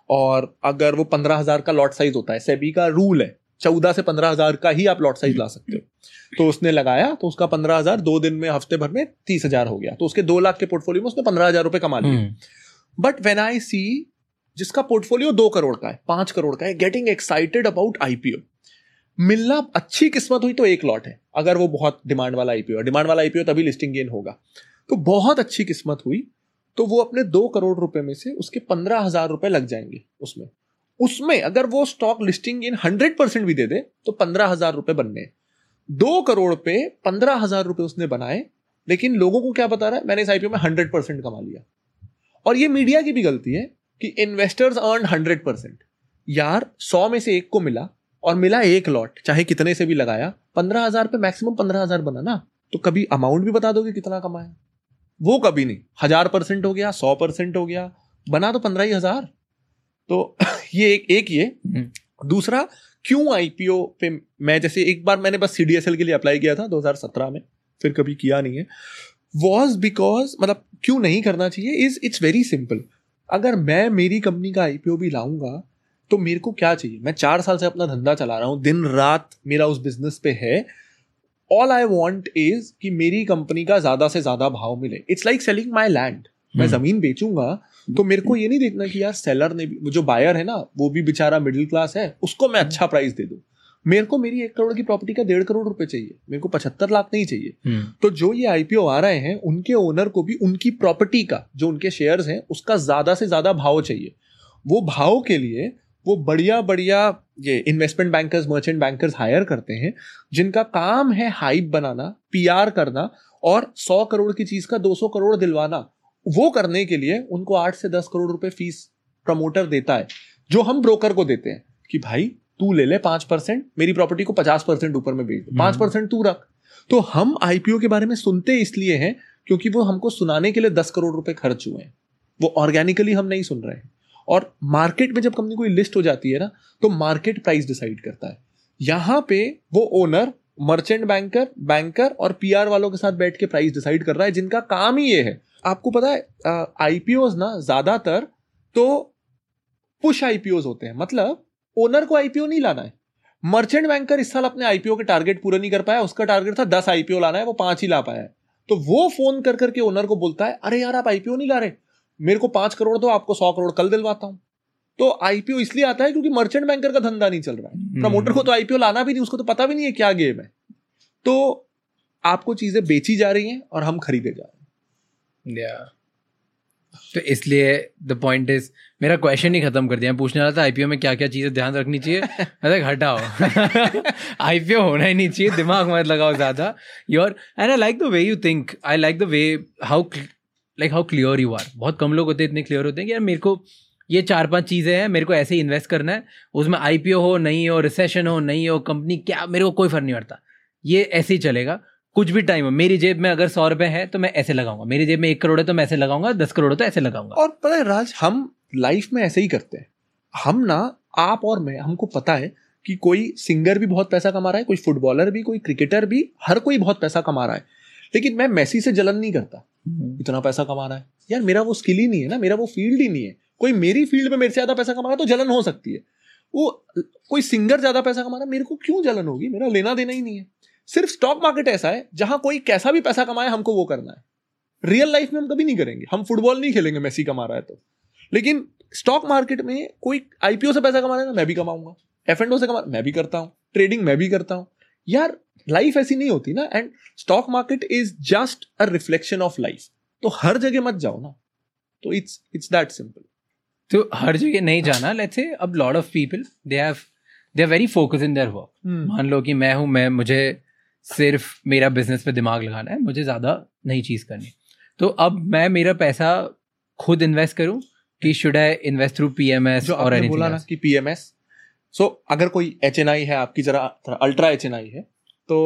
A: और अगर वो पंद्रह हजार का लॉट साइज होता है, सेबी का रूल है चौदह से पंद्रह हजार का ही आप लॉट साइज ला सकते हो, तो उसने लगाया तो उसका पंद्रह हजार दो दिन में हफ्ते भर में तीस हजार हो गया, तो उसके दो लाख के पोर्टफोलियो में उसने पंद्रह हजार रुपए कमा लिए. बट व्हेन आई सी जिसका पोर्टफोलियो दो करोड़ का है, पांच करोड़ का है, गेटिंग एक्साइटेड अबाउट आईपीओ, मिलना अच्छी किस्मत हुई तो एक लॉट है, अगर वो बहुत डिमांड वाला आईपीओ है, डिमांड वाला आईपीओ तभी लिस्टिंग गेन होगा, तो बहुत अच्छी किस्मत हुई तो वो अपने दो करोड़ रुपए में से उसके पंद्रह हजार रुपए लग जाएंगे उसमें. उसमें अगर वो stock listing in hundred percent भी दे दे तो पंद्रह हजार रुपए बनने. दो करोड़ पे पंद्रह हजार रुपए उसने बनाए, लेकिन लोगों को क्या बता रहा है, मैंने इस आईपीओ में हंड्रेड परसेंट कमा लिया. और ये मीडिया की भी गलती है कि इन्वेस्टर्स अर्न हंड्रेड परसेंट. यार सौ में से एक को मिला और मिला एक लॉट, चाहे कितने से भी लगाया, पंद्रह हजार पे मैक्सिमम पंद्रह हजार बना ना, तो कभी अमाउंट भी बता दोगे कितना कमाया? वो कभी नहीं. हजार परसेंट हो गया, सौ परसेंट हो गया, बना तो पंद्रह ही हजार. तो ये एक एक ये. दूसरा, क्यों आईपीओ पे मैं, जैसे एक बार मैंने बस सीडीएसएल के लिए अप्लाई किया था दो हज़ार सत्रह में, फिर कभी किया नहीं है. वॉज बिकॉज, मतलब क्यों नहीं करना चाहिए, इज इट्स वेरी सिंपल. अगर मैं मेरी कंपनी का आईपीओ भी लाऊंगा तो मेरे को क्या चाहिए? मैं चार साल से अपना धंधा चला रहा हूं, दिन रात मेरा उस बिजनेस पे है. ऑल आई वॉन्ट इज कि मेरी कंपनी का ज्यादा से ज्यादा भाव मिले. It's like selling my land. मैं जमीन बेचूंगा तो मेरे को ये नहीं देखना कि यार सेलर ने भी, जो बायर है ना वो भी बेचारा मिडिल क्लास है, उसको मैं अच्छा प्राइस दे दूं. मेरे को मेरी एक करोड़ की प्रॉपर्टी का डेढ़ करोड़ रुपए चाहिए, मेरे को पचहत्तर लाख नहीं चाहिए. तो जो ये आईपीओ आ रहे हैं उनके ओनर को भी उनकी प्रॉपर्टी का, जो उनके शेयर्स हैं, उसका ज्यादा से ज्यादा भाव चाहिए. वो भाव के लिए वो बढ़िया बढ़िया ये investment bankers, merchant bankers hire करते हैं, जिनका काम है हाइप बनाना, पीआर करना और सौ करोड़ की चीज का दो सौ करोड़ दिलवाना. वो करने के लिए उनको आठ से दस करोड़ रुपए फीस प्रमोटर देता है, जो हम ब्रोकर को देते हैं कि भाई तू ले ले पांच परसेंट, मेरी प्रॉपर्टी को पचास परसेंट ऊपर में बेच दे, पांच परसेंट तू रख. तो हम आईपीओ के बारे में सुनते इसलिए हैं क्योंकि वो हमको सुनाने के लिए दस करोड़ रुपए खर्च हुए हैं. वो ऑर्गेनिकली हम नहीं सुन रहे हैं. और मार्केट में जब कंपनी कोई लिस्ट हो जाती है ना, तो मार्केट प्राइस डिसाइड करता है. यहां पे वो ओनर मर्चेंट बैंकर, बैंकर और पीआर वालों के साथ बैठ के प्राइस डिसाइड कर रहा है, जिनका काम ही ये है. आपको पता है आईपीओज ना ज्यादातर तो पुश आईपीओज होते हैं, मतलब ओनर को आईपीओ नहीं लाना है. मर्चेंट बैंकर इस साल अपने आईपीओ के टारगेट पूरा नहीं कर पाया, उसका टारगेट था दस आईपीओ लाना है, वो पांच ही ला पाया है. तो वो फोन कर करके ओनर को बोलता है, अरे यार आप आईपीओ नहीं ला रहे, मेरे को पांच करोड़ दो, आपको सौ करोड़ कल दिलवाता हूं. तो आईपीओ इसलिए आता है क्योंकि मर्चेंट बैंकर का धंधा नहीं चल रहा है. प्रमोटर को तो आईपीओ लाना भी नहीं, उसको तो पता भी नहीं है क्या गेम है. तो आपको चीजें बेची जा रही हैं और हम खरीदे जा रहे हैं.
B: Yeah. तो इसलिए द पॉइंट इज, मेरा क्वेश्चन ही खत्म कर दिया. मैं पूछने वाला था आईपीओ में क्या क्या चीजें ध्यान रखनी चाहिए, मैं हटाओ. आईपीओ होना ही नहीं चाहिए, दिमाग मत लगाओ ज्यादा. Your and I like the way you think, I like the way how like how clear you are. बहुत कम लोग होते हैं इतने क्लियर होते हैं कि यार मेरे को ये चार पांच चीजें हैं, मेरे को ऐसे ही इन्वेस्ट करना है, उसमें आईपीओ हो नहीं हो, रिसेशन हो नहीं हो, कंपनी क्या, मेरे को कोई फर्क नहीं पड़ता, ये ऐसे ही चलेगा. कुछ भी टाइम हो, मेरी जेब में अगर सौ रुपए है तो मैं ऐसे लगाऊंगा, मेरी जेब में एक करोड़ है तो मैं ऐसे लगाऊंगा, दस करोड़ है तो ऐसे लगाऊंगा. और
A: पता है राज, हम लाइफ में ऐसे ही करते हैं. हम ना, आप और मैं, हमको पता है कि कोई सिंगर भी बहुत पैसा कमा रहा है, कोई फुटबॉलर भी, कोई क्रिकेटर भी, हर कोई बहुत पैसा कमा रहा है. लेकिन मैं मेसी से जलन नहीं करता, इतना पैसा कमा रहा है. यार मेरा वो स्किल ही नहीं है ना, मेरा वो फील्ड ही नहीं है. कोई मेरी फील्ड में मेरे से ज्यादा पैसा कमा रहा है तो जलन हो सकती है. वो कोई सिंगर ज्यादा पैसा कमा रहा है, मेरे को क्यों जलन होगी? मेरा लेना देना ही नहीं है. सिर्फ स्टॉक मार्केट ऐसा है जहां कोई कैसा भी पैसा कमाए हमको वो करना है। रियल लाइफ में हम कभी नहीं करेंगे, हम फुटबॉल नहीं खेलेंगे मेसी कमा रहा है तो, लेकिन स्टॉक मार्केट में कोई आईपीओ से पैसा कमा रहा है ना, मैं भी कमाऊंगा, एफ एंड ओ से कमा, मैं भी करता हूं, ट्रेडिंग मैं भी करता हूं यार। लाइफ ऐसी नहीं होती ना, and stock market is just a reflection of life. तो हर जगह मत जाओ ना, तो इट्स इट्स दैट सिंपल।
B: तो हर जगह नहीं जाना। लेट्स से अब lot of people they have they are very focus in their work. मान लो कि मैं हूं, मैं मुझे सिर्फ मेरा बिजनेस पे दिमाग लगाना है, मुझे ज़्यादा नई चीज़ करनी। तो अब मैं मेरा पैसा खुद इन्वेस्ट करूं कि should I invest through PMS और एनीथिंग
A: बोला ना कि पीएमएस। सो अगर कोई एचएनआई है आपकी, जरा अल्ट्रा एचएनआई है तो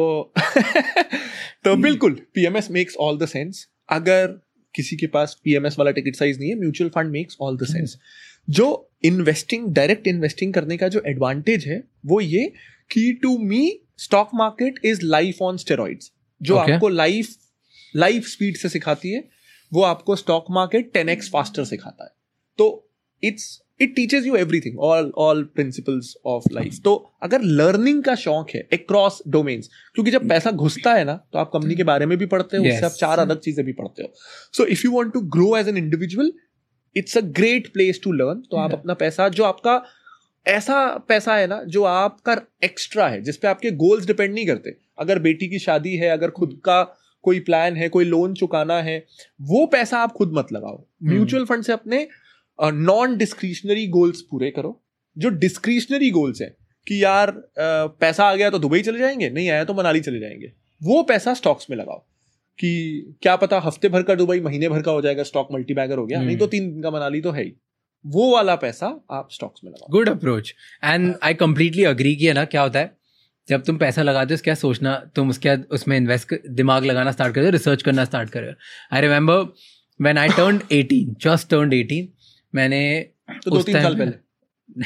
A: तो बिल्कुल PMS makes all the sense. अगर किसी के पास पीएमएस वाला टिकट साइज नहीं है, mutual fund makes all the sense. जो इन्वेस्टिंग, डायरेक्ट इन्वेस्टिंग करने का जो एडवांटेज है वो ये कि to me stock market is life on steroids. जो
B: Okay.
A: आपको लाइफ लाइफ स्पीड से सिखाती है वो आपको stock market ten x faster सिखाता है। तो it's it teaches you everything, all all principles of life. तो अगर लर्निंग का शौक है अक्रॉस डोमेन्स, क्योंकि जब पैसा घुसता है ना तो आप कंपनी के बारे में भी पढ़ते हो,
B: Yes.
A: उससे आप चार अलग चीजें भी पढ़ते हो। So if you want to grow as an individual, it's a great place to learn. तो आप
B: Yeah.
A: अपना पैसा, जो आपका ऐसा पैसा है ना जो आपका एक्स्ट्रा है, जिसपे आपके गोल्स डिपेंड नहीं करते, अगर बेटी की शादी है, अगर खुद का कोई प्लान है, कोई लोन चुकाना है, वो पैसा आप खुद मत लगाओ। म्यूचुअल फंड से अपने नॉन डिस्क्रिशनरी गोल्स पूरे करो। जो डिस्क्रिशनरी गोल्स हैं कि यार uh, पैसा आ गया तो दुबई चले जाएंगे, नहीं आया तो मनाली चले जाएंगे, वो पैसा स्टॉक्स में लगाओ कि क्या पता हफ्ते भर का दुबई महीने भर का हो जाएगा, स्टॉक मल्टीबैगर हो गया, नहीं तो तीन दिन का मनाली तो है ही। वो वाला पैसा आप स्टॉक्स में लगाओ।
B: Good approach and I completely agree किया ना। क्या होता है जब तुम पैसा लगाते हो, क्या सोचना, तुम उसके बाद उसमें इन्वेस्ट, दिमाग लगाना स्टार्ट कर, रिसर्च करना स्टार्ट कर। I remember when I turned eighteen, just turned eighteen, मैंने
A: तो दो तीन साल पहले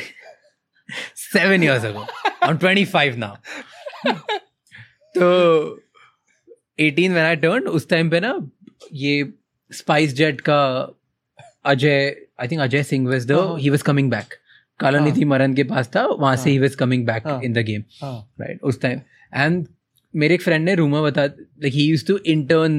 B: seven years ago, I am twenty five now. तो एटीन व्हेन आई टर्न्ड, उस टाइम पे ना ये स्पाइस जेट का Ajay, I think Ajay Singh was the he was coming back, Kalanidhi Maran के पास था, वहां से ही was coming back in the game, right, उस टाइम। एंड मेरे एक फ्रेंड ने रूमर बता, like he used to intern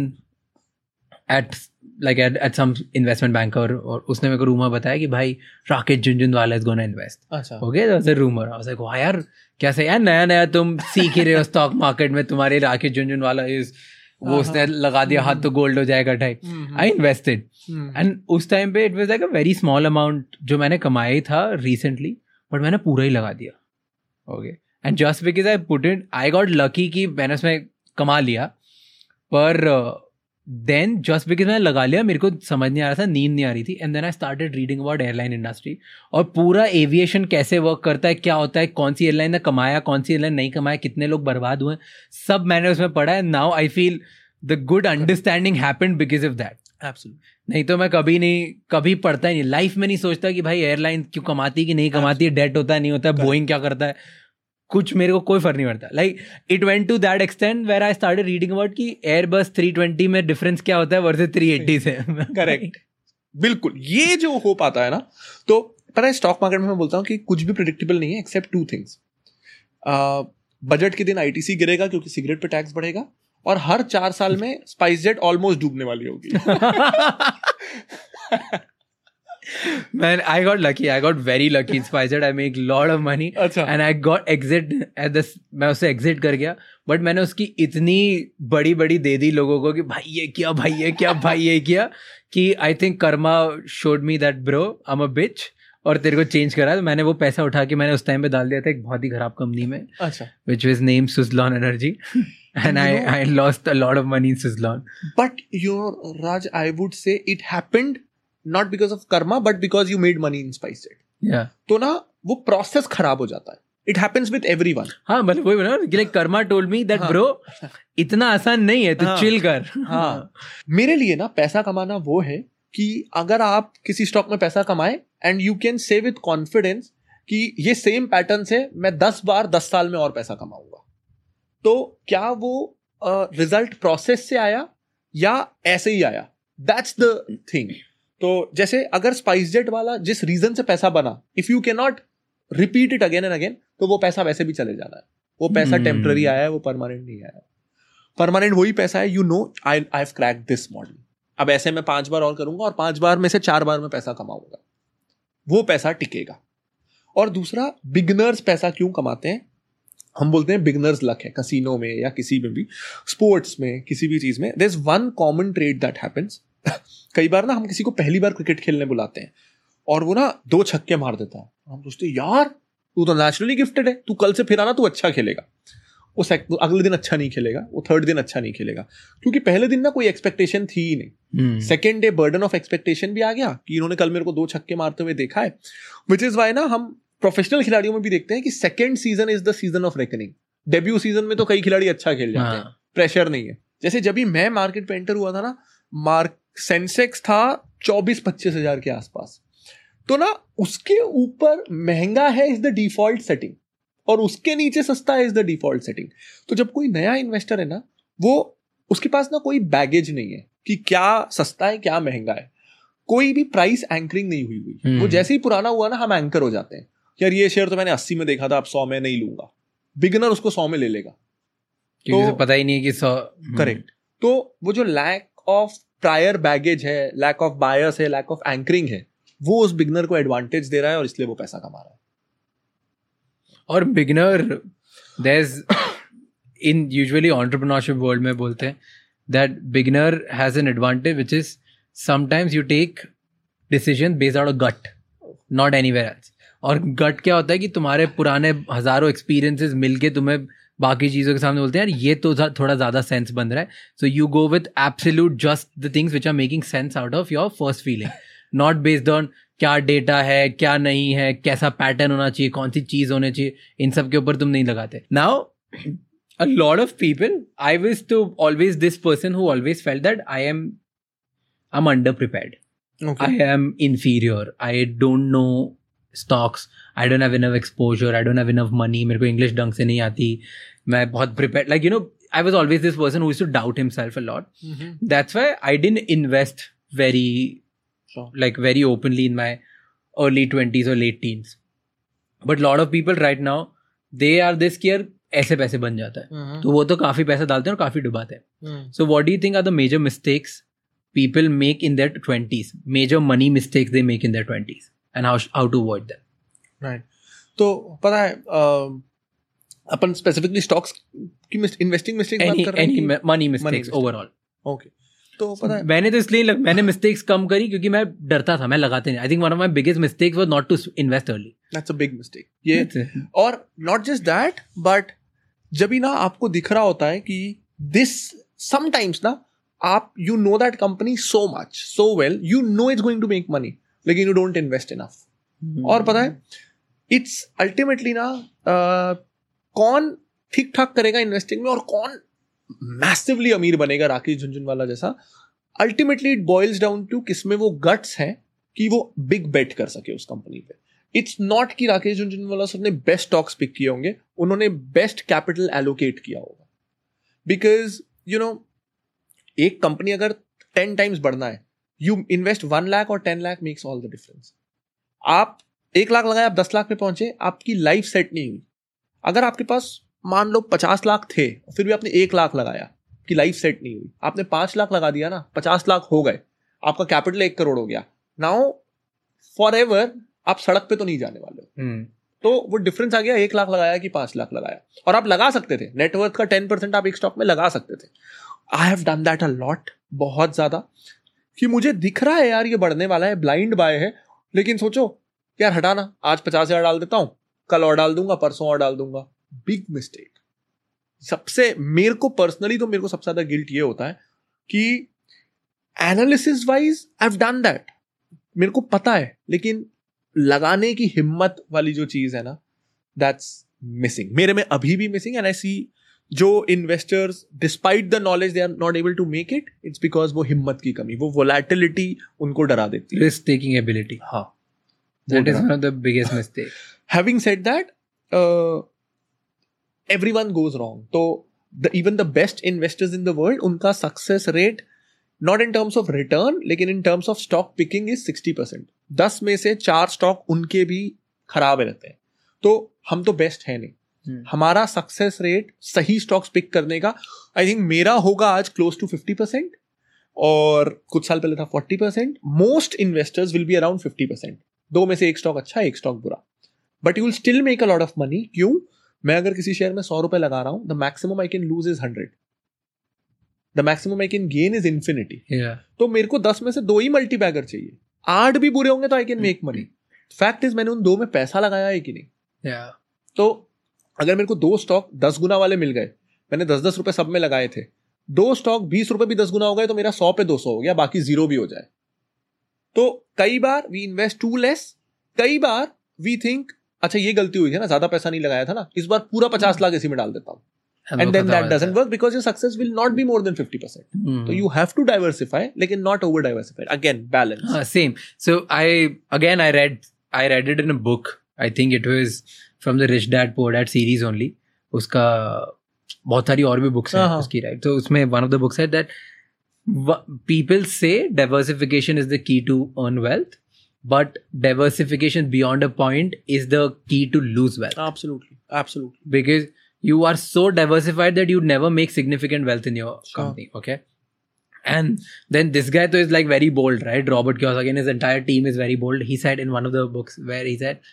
B: at like at at some investment banker, और उसने मेरे को रूमर बताया कि भाई Rakesh Jhunjhunwala is gonna invest.
A: अच्छा,
B: okay, that was a rumour. I was like वाह यार, कैसे यार, नया नया तुम सीख ही रहे हो स्टॉक मार्केट में, तुम्हारे राकेश झुनझुनवाला इज, वो उसने लगा दिया हाथ तो गोल्ड हो जाएगा टाइप। आई इन्वेस्टेड एंड उस टाइम पे it was like a very small amount जो मैंने कमाया था रिसेंटली, बट मैंने पूरा ही लगा दिया। Okay, and just because I put it, I got lucky कि मैंने उसमें कमा लिया, पर देन जस्ट बिकॉज मैंने लगा लिया, मेरे को समझ नहीं आ रहा था, नींद नहीं आ रही थी, and then I started reading about airline industry और पूरा एविएशन कैसे वर्क करता है, क्या होता है, कौन सी एयरलाइन ने कमाया, कौन सी एयरलाइन नहीं कमाया, कितने लोग बर्बाद हुए, सब मैंने उसमें पढ़ा है। Now I feel the good understanding happened because of that.
A: Absolutely.
B: नहीं तो मैं कभी नहीं, कभी पढ़ता ही नहीं, लाइफ में नहीं सोचता कि भाई एयरलाइन क्यों कमाती है कि नहीं कमाती है, डेट होता है नहीं होता है, बोइंग क्या करता है, कुछ मेरे को कोई फर्क नहीं पड़ता। Like it went to that extent where I started reading about कि एयरबस थ्री ट्वेंटी में डिफरेंस क्या होता है वर्सेस थ्री एटी से।
A: करेक्ट, बिल्कुल। ये जो हो पाता है ना, तो पता है स्टॉक मार्केट में मैं बोलता हूँ कि कुछ भी प्रेडिक्टेबल नहीं है एक्सेप्ट टू थिंग्स। बजट के दिन आईटीसी गिरेगा क्योंकि सिगरेट पे टैक्स बढ़ेगा, और हर चार साल में स्पाइस जेट ऑलमोस्ट डूबने वाली होगी।
B: Man, I got lucky. I got very lucky in SpiceJet. I make lot of money.
A: अच्छा।
B: And I got exit at the, मैं उससे exit कर गया, but मैंने उसकी इतनी बड़ी बड़ी दे दी लोगों को कि भाई ये किया, भाई ये किया, भाई ये किया, कि I think karma showed me that bro, I'm a bitch, और तेरे को चेंज करा। तो मैंने वो पैसा उठा के मैंने उस टाइम पे डाल दिया था एक बहुत ही खराब कंपनी में,
A: अच्छा,
B: which was named Suzlon Energy, and I I lost a lot of money in Suzlon.
A: But you know, Raj, I would say it happened not because of karma, but because you made money in SpiceJet.
B: Yeah.
A: तो ना वो process खराब हो जाता है। It happens with everyone.
B: हाँ, मतलब वही बना कि like karma told me that bro, इतना आसान नहीं है, तू चिल कर।
A: हाँ, मेरे लिए ना पैसा कमाना वो है कि अगर आप किसी स्टॉक में पैसा कमाए and you can say with confidence कि ये सेम पैटर्न से मैं दस बार दस साल में और पैसा कमाऊंगा, तो क्या वो रिजल्ट प्रोसेस से आया या ऐसे ही आया, दैट्स द थिंग। तो जैसे अगर स्पाइसजेट वाला जिस रीजन से पैसा बना, if you can not repeat it again and again, तो वो पैसा वैसे भी चले जाना है। वो पैसा
B: Hmm.
A: टेम्पररी आया है, वो परमानेंट नहीं आया। परमानेंट वही पैसा है, you know I I have cracked this model, अब ऐसे मैं पांच बार और करूंगा और पांच बार में से चार बार में पैसा कमाऊंगा, वो पैसा टिकेगा। और दूसरा, बिगनर्स पैसा क्यों कमाते हैं? हम बोलते हैं बिगनर्स लक है, कसिनो में या किसी में भी, स्पोर्ट्स में, किसी भी चीज में, there is one common trade that happens. कई बार ना हम किसी को पहली बार क्रिकेट खेलने बुलाते हैं और वो ना दो छक्के मार देता है, हम सोचते हैं यार तू तो नेचुरली गिफ्टेड है, तू कल से फिर आना, तू अच्छा खेलेगा। वो अगले दिन अच्छा नहीं खेलेगा, वो थर्ड दिन अच्छा नहीं खेलेगा, क्योंकि पहले दिन ना कोई एक्सपेक्टेशन थी ही नहीं। Second day burden of expectation भी आ गया कि इन्होंने कल मेरे को दो छक्के मारते हुए देखा है, विच इज वाई ना हम प्रोफेशनल खिलाड़ियों में भी देखते हैं कि second season is the season of reckoning. Debut season में तो कई खिलाड़ी अच्छा खेल जाते हैं, प्रेशर नहीं है। जैसे जब भी मैं मार्केट पे एंटर हुआ था ना, मार्क सेंसेक्स था चौबीस पच्चीस हजार के आसपास, तो ना उसके ऊपर महंगा है इज द डिफॉल्ट सेटिंग और उसके नीचे सस्ता है इज द डिफॉल्ट सेटिंग। तो जब कोई नया इन्वेस्टर है ना, वो उसके पास ना कोई बैगेज नहीं है कि क्या सस्ता है क्या महंगा है, कोई भी प्राइस एंकरिंग नहीं हुई हुई hmm. वो जैसे ही पुराना हुआ ना, हम एंकर हो जाते हैं, यार ये शेयर तो मैंने अस्सी में देखा था, अब सौ में नहीं लूंगा। बिगिनर उसको सौ में ले लेगा,
B: तो पता ही नहीं कि सौ।
A: करेक्ट। तो वो जो लैक ऑफ प्रायर बैगेज है, लैक ऑफ बायस है, लैक ऑफ एंकरिंग है, वो उस बिगनर को एडवांटेज दे रहा है और इसलिए वो पैसा कमा रहा है।
B: और beginner, there's in usually entrepreneurship world में बोलते हैं that beginner has an advantage which is sometimes you take decision based out of gut, not anywhere else. और gut क्या होता है कि तुम्हारे पुराने हजारों experiences मिलके तुम्हें बाकी चीज़ों के सामने बोलते हैं यार ये तो थोड़ा ज़्यादा सेंस बन रहा है, so you go with absolute just the things which are making sense out of your first feeling, not based on क्या डेटा है क्या नहीं है, कैसा पैटर्न होना चाहिए, कौन सी चीज होनी चाहिए, इन सब के ऊपर तुम नहीं लगाते। Now a lot of people, I was to always this person who always felt that I am I am underprepared, I am inferior, I don't know stocks, I don't have enough exposure, I don't have enough money, मेरे को English ढंग से नहीं आती, मैं बहुत prepared, like you know I was always this person who used to doubt himself a lot. That's why I didn't invest very Sure. like very openly in my early twenties or late teens, but lot of people right now they are this कि यार ऐसे पैसे बन जाता है, mm-hmm. तो वो तो काफी पैसा डालते हैं और काफी डुबाते हैं। mm. So what do you think are the major mistakes people make in their twenties, major money mistakes they make in their twenties, and how how to avoid them?
A: Right. तो पता है uh, अपन specifically stocks की investing mistakes बात कर रहे हैं,
B: any money mistakes overall?
A: Okay. तो पता है
B: मैंने तो इसलिए लग, मैंने मिस्टेक्स कम करी क्योंकि मैं डरता था, मैं लगाते नहीं। I think one of my biggest mistakes was not to invest early.
A: That's a big mistake ये। और नॉट जस्ट दैट, बट जब भी ना आपको दिख रहा होता है कि दिस समटाइम्स ना आप you know that company so much so well, you know it's going to make money, लेकिन यू डोंट इन्वेस्ट इनफ। और पता है इट्स अल्टीमेटली ना uh, कौन ठीक ठाक करेगा इन्वेस्टिंग में और कौन मैसिवली अमीर बनेगा राकेश झुनझुनवाला जैसा, ultimately it boils down to किसमें वो गट्स है कि वो बिग बेट कर सके उस कंपनी पे। इट्स नॉट कि राकेश झुनझुनवाला सर ने बेस्ट स्टॉक्स पिक किए होंगे, उन्होंने बेस्ट कैपिटल एलोकेट किया होगा। बिकॉज यू नो एक कंपनी अगर टेन टाइम्स बढ़ना है, यू इन्वेस्ट वन लाख और ten lakh makes all the difference. आप एक लाख लगाए, आप दस लाख पे पहुंचे, आपकी लाइफ सेट नहीं हुई। अगर आपके पास मान लो पचास लाख थे फिर भी आपने एक लाख लगाया, कि लाइफ सेट नहीं हुई। आपने पांच लाख लगा दिया ना, पचास लाख हो गए, आपका कैपिटल एक करोड़ हो गया। नाउ फॉर एवर आप सड़क पे तो नहीं जाने वाले हो। hmm. तो वो डिफरेंस आ गया, एक लाख लगाया कि पांच लाख लगाया। और आप लगा सकते थे, नेटवर्थ का टेन परसेंट आप एक स्टॉक में लगा सकते थे। I have done that a lot, बहुत ज्यादा, कि मुझे दिख रहा है यार ये बढ़ने वाला है, ब्लाइंड बाय है, लेकिन सोचो यार हटाना, आज पचास हजार डाल देता हूं, कल और डाल दूंगा, परसों और डाल दूंगा। Big mistake. सबसे मेरे को पर्सनली तो मेरे को सबसे ज्यादा गिल्ट ये होता है कि analysis wise I have done that, मेरे को पता है, लेकिन लगाने की हिम्मत वाली जो चीज है ना, दैट्स मिसिंग, मेरे में अभी भी मिसिंग। एंड आई सी जो investors despite the knowledge they are not able to make it, it's because वो हिम्मत की कमी, वो वोलेटिलिटी उनको डरा देती है।
B: रिस्क टेकिंग एबिलिटी,
A: हाँ,
B: that is one of the biggest mistake.
A: Having said that, everyone goes wrong. So the, even the best investors in the world, उनका success rate not in terms of return लेकिन in terms of stock picking is sixty percent. दस में से चार stock उनके भी खराब रहते हैं। तो हम तो बेस्ट है नहीं,
B: Hmm.
A: हमारा सक्सेस रेट सही स्टॉक्स पिक करने का आई थिंक मेरा होगा आज क्लोज टू फिफ्टी परसेंट और कुछ साल पहले था forty percent. Most investors will be around fifty percent. दो में से एक स्टॉक अच्छा है, एक स्टॉक बुरा, but you will still make a lot of money. क्यों? मैं अगर किसी शेयर में सौ रुपए लगा रहा हूं, the maximum I can lose is hundred, the maximum I can gain is infinity. तो मेरे को दस में से दो ही मल्टी बैगर चाहिए. आठ भी बुरे होंगे तो I can make money. Fact is मैंने उन दो में पैसा लगाया है कि नहीं.
B: yeah.
A: तो अगर मेरे को दो स्टॉक दस गुना वाले मिल गए, मैंने दस दस रुपए सब में लगाए थे, दो स्टॉक बीस रुपए भी दस गुना हो गए तो मेरा सौ पे दो सौ हो गया, बाकी जीरो भी हो जाए. तो कई बार वी इन्वेस्ट टू लेस, कई बार वी थिंक अच्छा ये गलती हुई थी ना, ज्यादा पैसा नहीं लगाया था ना, इस बार पूरा पचास लाख इसी में डाल देता हूँ. And then that doesn't work because your success will not be more than fifty percent.
B: Mm.
A: So you have to diversify, लेकिन not over diversify. Again, balance.
B: Uh, same. So I again I read I read it in a book. I think it was from the Rich Dad Poor Dad series only. उसका बहुत सारी और भी books हैं उसकी, right? तो उसमें one of the books said that people say diversification is the key to earn wealth, but diversification beyond a point is the key to lose wealth.
A: Absolutely, absolutely.
B: Because you are so diversified that you never make significant wealth in your
A: sure.
B: company, okay? And then this guy though is like very bold, right? Robert Kiyosaki and his entire team is very bold. He said in one of the books where he said,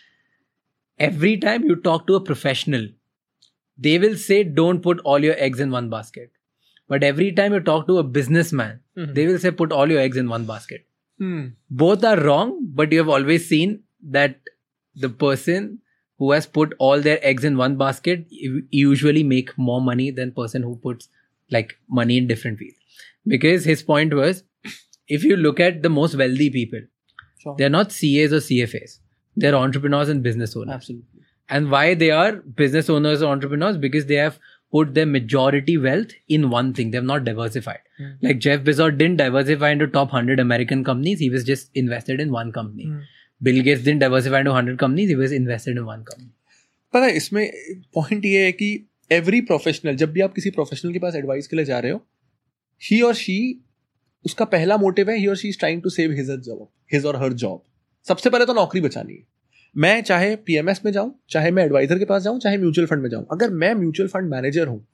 B: every time you talk to a professional, they will say don't put all your eggs in one basket. But every time you talk to a businessman, mm-hmm. they will say put all your eggs in one basket.
A: Hmm.
B: Both are wrong, but you have always seen that the person who has put all their eggs in one basket usually make more money than person who puts like money in different fields. Because his point was, if you look at the most wealthy people,
A: sure.
B: they're not C As or C F As. They're entrepreneurs and business owners.
A: Absolutely.
B: And why they are business owners or entrepreneurs? Because they have put their majority wealth in one thing. They have not diversified.
A: Mm.
B: Like Jeff Bezos didn't diversify into top one hundred American companies. He was just invested in one company.
A: Mm.
B: Bill Gates didn't diversify into one hundred companies. He was invested in one company.
A: पता है इसमें point ये है कि every professional, जब भी आप किसी प्रोफेशनल के पास एडवाइस के लिए जा रहे हो, ही और शी, उसका पहला मोटिव है ही और she is trying to save his job, his और हर जॉब. सबसे पहले तो नौकरी बचानी है. मैं चाहे पीएमएस में जाऊं, चाहे मैं एडवाइजर के पास जाऊं, चाहे म्यूचुअल फंड में जाऊं, अगर मैं म्यूचुअल फंड मैनेजर हूं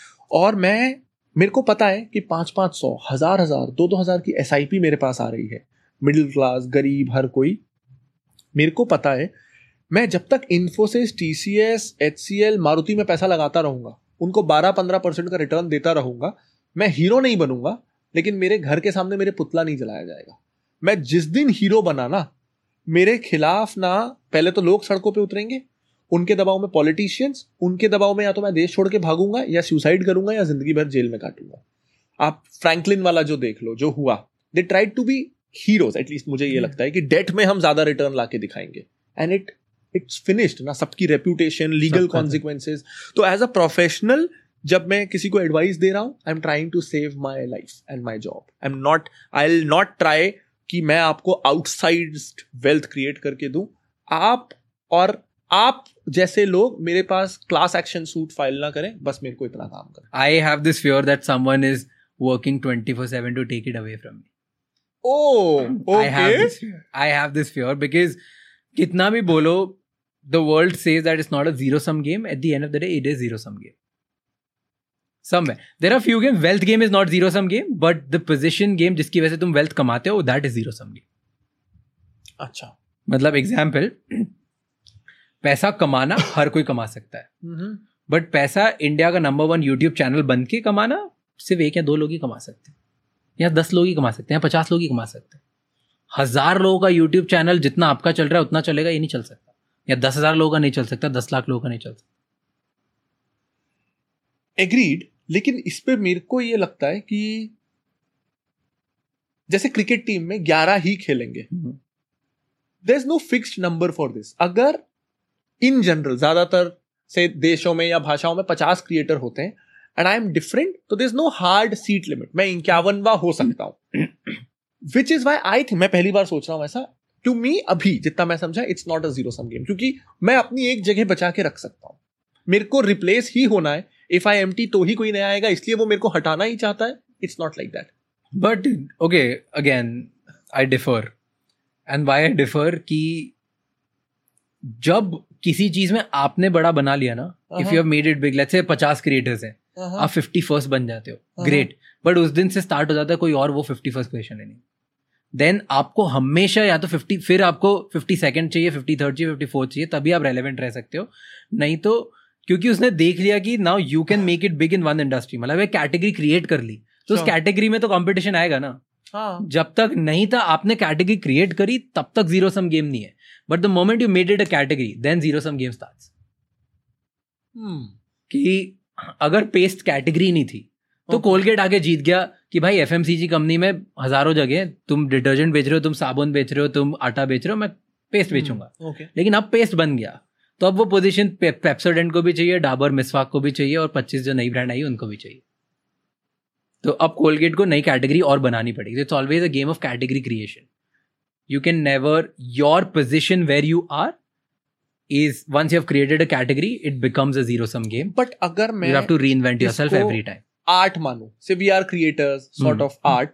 A: और मैं मेरे को पता है कि पाँच पाँच सौ हजार हजार दो दो हजार की एस आई पी मेरे पास आ रही है, मिडिल क्लास गरीब हर कोई, मेरे को पता है मैं जब तक इन्फोसिस, टीसीएस, एचसीएल, मारुति में पैसा लगाता रहूंगा, उनको बारह पंद्रह परसेंट का रिटर्न देता रहूंगा, मैं हीरो नहीं बनूंगा, लेकिन मेरे घर के सामने मेरे पुतला नहीं जलाया जाएगा. मैं जिस दिन हीरो बना ना, मेरे खिलाफ ना पहले तो लोग सड़कों पे उतरेंगे, उनके दबाव में पॉलिटिशियंस, उनके दबाव में या तो मैं देश छोड़ के भागूंगा या सुसाइड करूंगा या जिंदगी भर जेल में काटूंगा. आप फ्रैंकलिन वाला जो देख लो, जो हुआ, they tried to be heroes. At least मुझे ये लगता है कि डेट में हम ज्यादा रिटर्न लाके दिखाएंगे, एंड इट इट्स फिनिश्ड ना. सबकी रेप्यूटेशन, लीगल कॉन्सिक्वेंसेज. तो एज अ प्रोफेशनल जब मैं किसी को एडवाइस दे रहा हूं, I am trying to save my life and my job. I am not I will not try कि मैं आपको आउटसाइड वेल्थ क्रिएट करके दूं. आप और आप जैसे लोग मेरे पास क्लास एक्शन सूट फाइल ना करें, बस मेरे को इतना काम करें.
B: I have this fear that someone is working twenty four seven to take it away from me.
A: Oh, okay.
B: I have this fear. I have this fear because कितना भी बोलो, the world says that it's not a zero sum game. At the end of the day, it is zero sum game. Somewhere there are few games. Wealth game is not zero sum game, but the position game जिसकी वजह से तुम wealth कमाते हो, that is zero sum game.
A: अच्छा.
B: मतलब example, पैसा कमाना हर कोई कमा सकता है, but पैसा इंडिया का नंबर वन यूट्यूब चैनल बन के कमाना सिर्फ एक या दो लोग ही कमा सकते हैं, या दस लोग ही कमा सकते हैं, या पचास लोग ही कमा सकते हैं. हजार लोगों का यूट्यूब चैनल जितना आपका चल रहा है उतना चलेगा, ये नहीं चल सकता. या दस हजार लोगों का नहीं चल सकता, दस लाख लोगों का नहीं चल सकता.
A: एग्रीड. लेकिन इस पे मेरे को ये लगता है कि जैसे क्रिकेट टीम में ग्यारह ही खेलेंगे, there is no fixed number for this. अगर इन जनरल ज्यादातर से देशों में या भाषाओं में पचास क्रिएटर होते हैं एंड आई एम डिफरेंट, तो there is no hard seat limit. मैं इक्यावनवा हो सकता हूं, which is why I think, मैं पहली बार सोच रहा हूं ऐसा. टू मी अभी जितना मैं समझा, it's not a zero sum game, क्योंकि मैं अपनी एक जगह बचा के रख सकता हूं. मेरे को रिप्लेस ही होना है. इफ आई एम्प्टी तो ही कोई नया आएगा, इसलिए वो मेरे को हटाना ही चाहता है. It's not like that.
B: But okay, again I differ. And why I differ कि जब किसी चीज में आपने बड़ा बना लिया ना, if you have made it big, let's say पचास क्रिएटर्स हैं, आप फिफ्टी फर्स्ट बन जाते हो, ग्रेट, बट उस दिन से स्टार्ट हो जाता है कोई और वो फिफ्टी फर्स्ट क्वेश्चन है नहीं, देन आपको हमेशा या तो फिफ्टी, फिर आपको फिफ्टी सेकंड चाहिए, फिफ्टी थर्ड चाहिए, फिफ्टी फोर्थ चाहिए, तभी आप रेलेवेंट रह सकते हो। नहीं तो क्योंकि उसने देख लिया कि now you can make it big in one industry, मतलब एक कैटेगरी क्रिएट कर ली, तो उस कैटेगरी में तो कंपटीशन आएगा ना। हाँ. जब तक नहीं था आपने कैटेगरी क्रिएट करी तब तक जीरो सम गेम नहीं है, but the moment you made it a category then zero sum game starts. कि अगर पेस्ट कैटेगरी नहीं थी तो कोलगेट आके जीत गया कि भाई एफएमसीजी कंपनी में हजारों जगह तुम डिटर्जेंट बेच रहे हो, तुम साबुन बेच रहे हो, तुम आटा बेच रहे हो, मैं पेस्ट बेचूंगा। okay. लेकिन अब पेस्ट बन गया तो अब वो पोजीशन पे, पेप्सोडेंट को भी चाहिए, डाबर मिसवाक को भी चाहिए, और पच्चीस जो नई ब्रांड आई उनको भी चाहिए। तो अब कोलगेट को नई कैटेगरी और बनानी पड़ेगी। It's always a game of category creation. You can never, your position where you are is once you have created a category, it becomes a zero sum game.
A: But अगर मैं
B: you have to reinvent yourself every time.
A: Art मानो, say we are creators sort of art,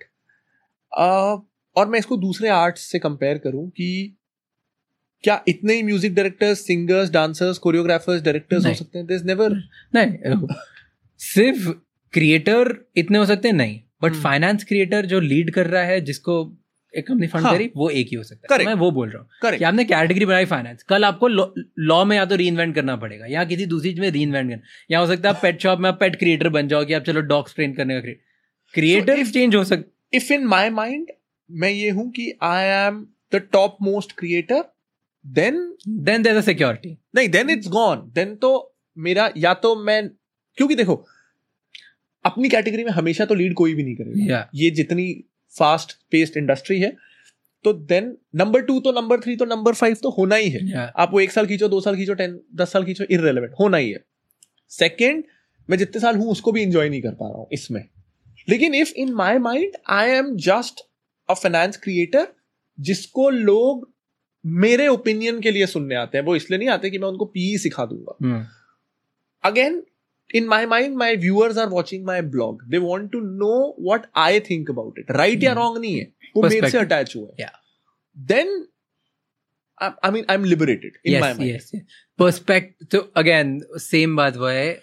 A: और मैं इसको दूसरे arts से compare करूं कि क्या इतने ही music directors, singers, dancers, choreographers, directors हो सकते हैं? There's never
B: नहीं, सिर्फ क्रिएटर इतने हो सकते हैं नहीं, बट फाइनेंस क्रिएटर जो लीड कर रहा है, जिसको एक कंपनी फंड करी, वो एक ही हो सकता है। तो मैं वो बोल रहा हूँ कि आपने कैटेगरी बनाई फाइनेंस, कल आपको लॉ में या तो रीइन्वेंट करना पड़ेगा या किसी दूसरी चीज में रीइन्वेंट करना, या हो सकता है पेट शॉप में आप पेट क्रिएटर बन जाओ कि आप चलो डॉग्स ट्रेन करने का क्रिएटर चेंज हो सकता।
A: इफ इन माई माइंड मैं ये हूं कि I am the top most creator, then
B: then there is a security,
A: नहीं देन इट्स गॉन, देन तो मेरा, या तो मैं, क्योंकि देखो अपनी कैटेगरी में हमेशा तो लीड कोई भी नहीं करेगा,
B: yeah.
A: ये जितनी फास्ट पेस्ड इंडस्ट्री है, तो देन नंबर टू तो नंबर थ्री तो नंबर फाइव तो होना ही है।
B: yeah.
A: आप वो एक साल खींचो, दो साल खींचो, टेन दस साल खींचो, इररिलेवेंट होना ही है। सेकेंड, मैं जितने साल हूं उसको भी इंजॉय नहीं कर पा रहा हूं इसमें। लेकिन if in my mind I am just a finance creator जिसको लोग मेरे ओपिनियन के लिए सुनने आते हैं, वो इसलिए नहीं आते कि मैं उनको पी सिखा दूंगा। Again, in my mind, my viewers are watching my blog. They want to know what I think about it. Right या wrong नहीं है, वो मेरे से attach हुआ है।
B: Yeah.
A: Then, I, I mean, I'm liberated in
B: yes,
A: my mind.
B: Yes, yes. Perspective. So again, same बात वो है।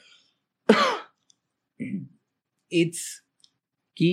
B: It's कि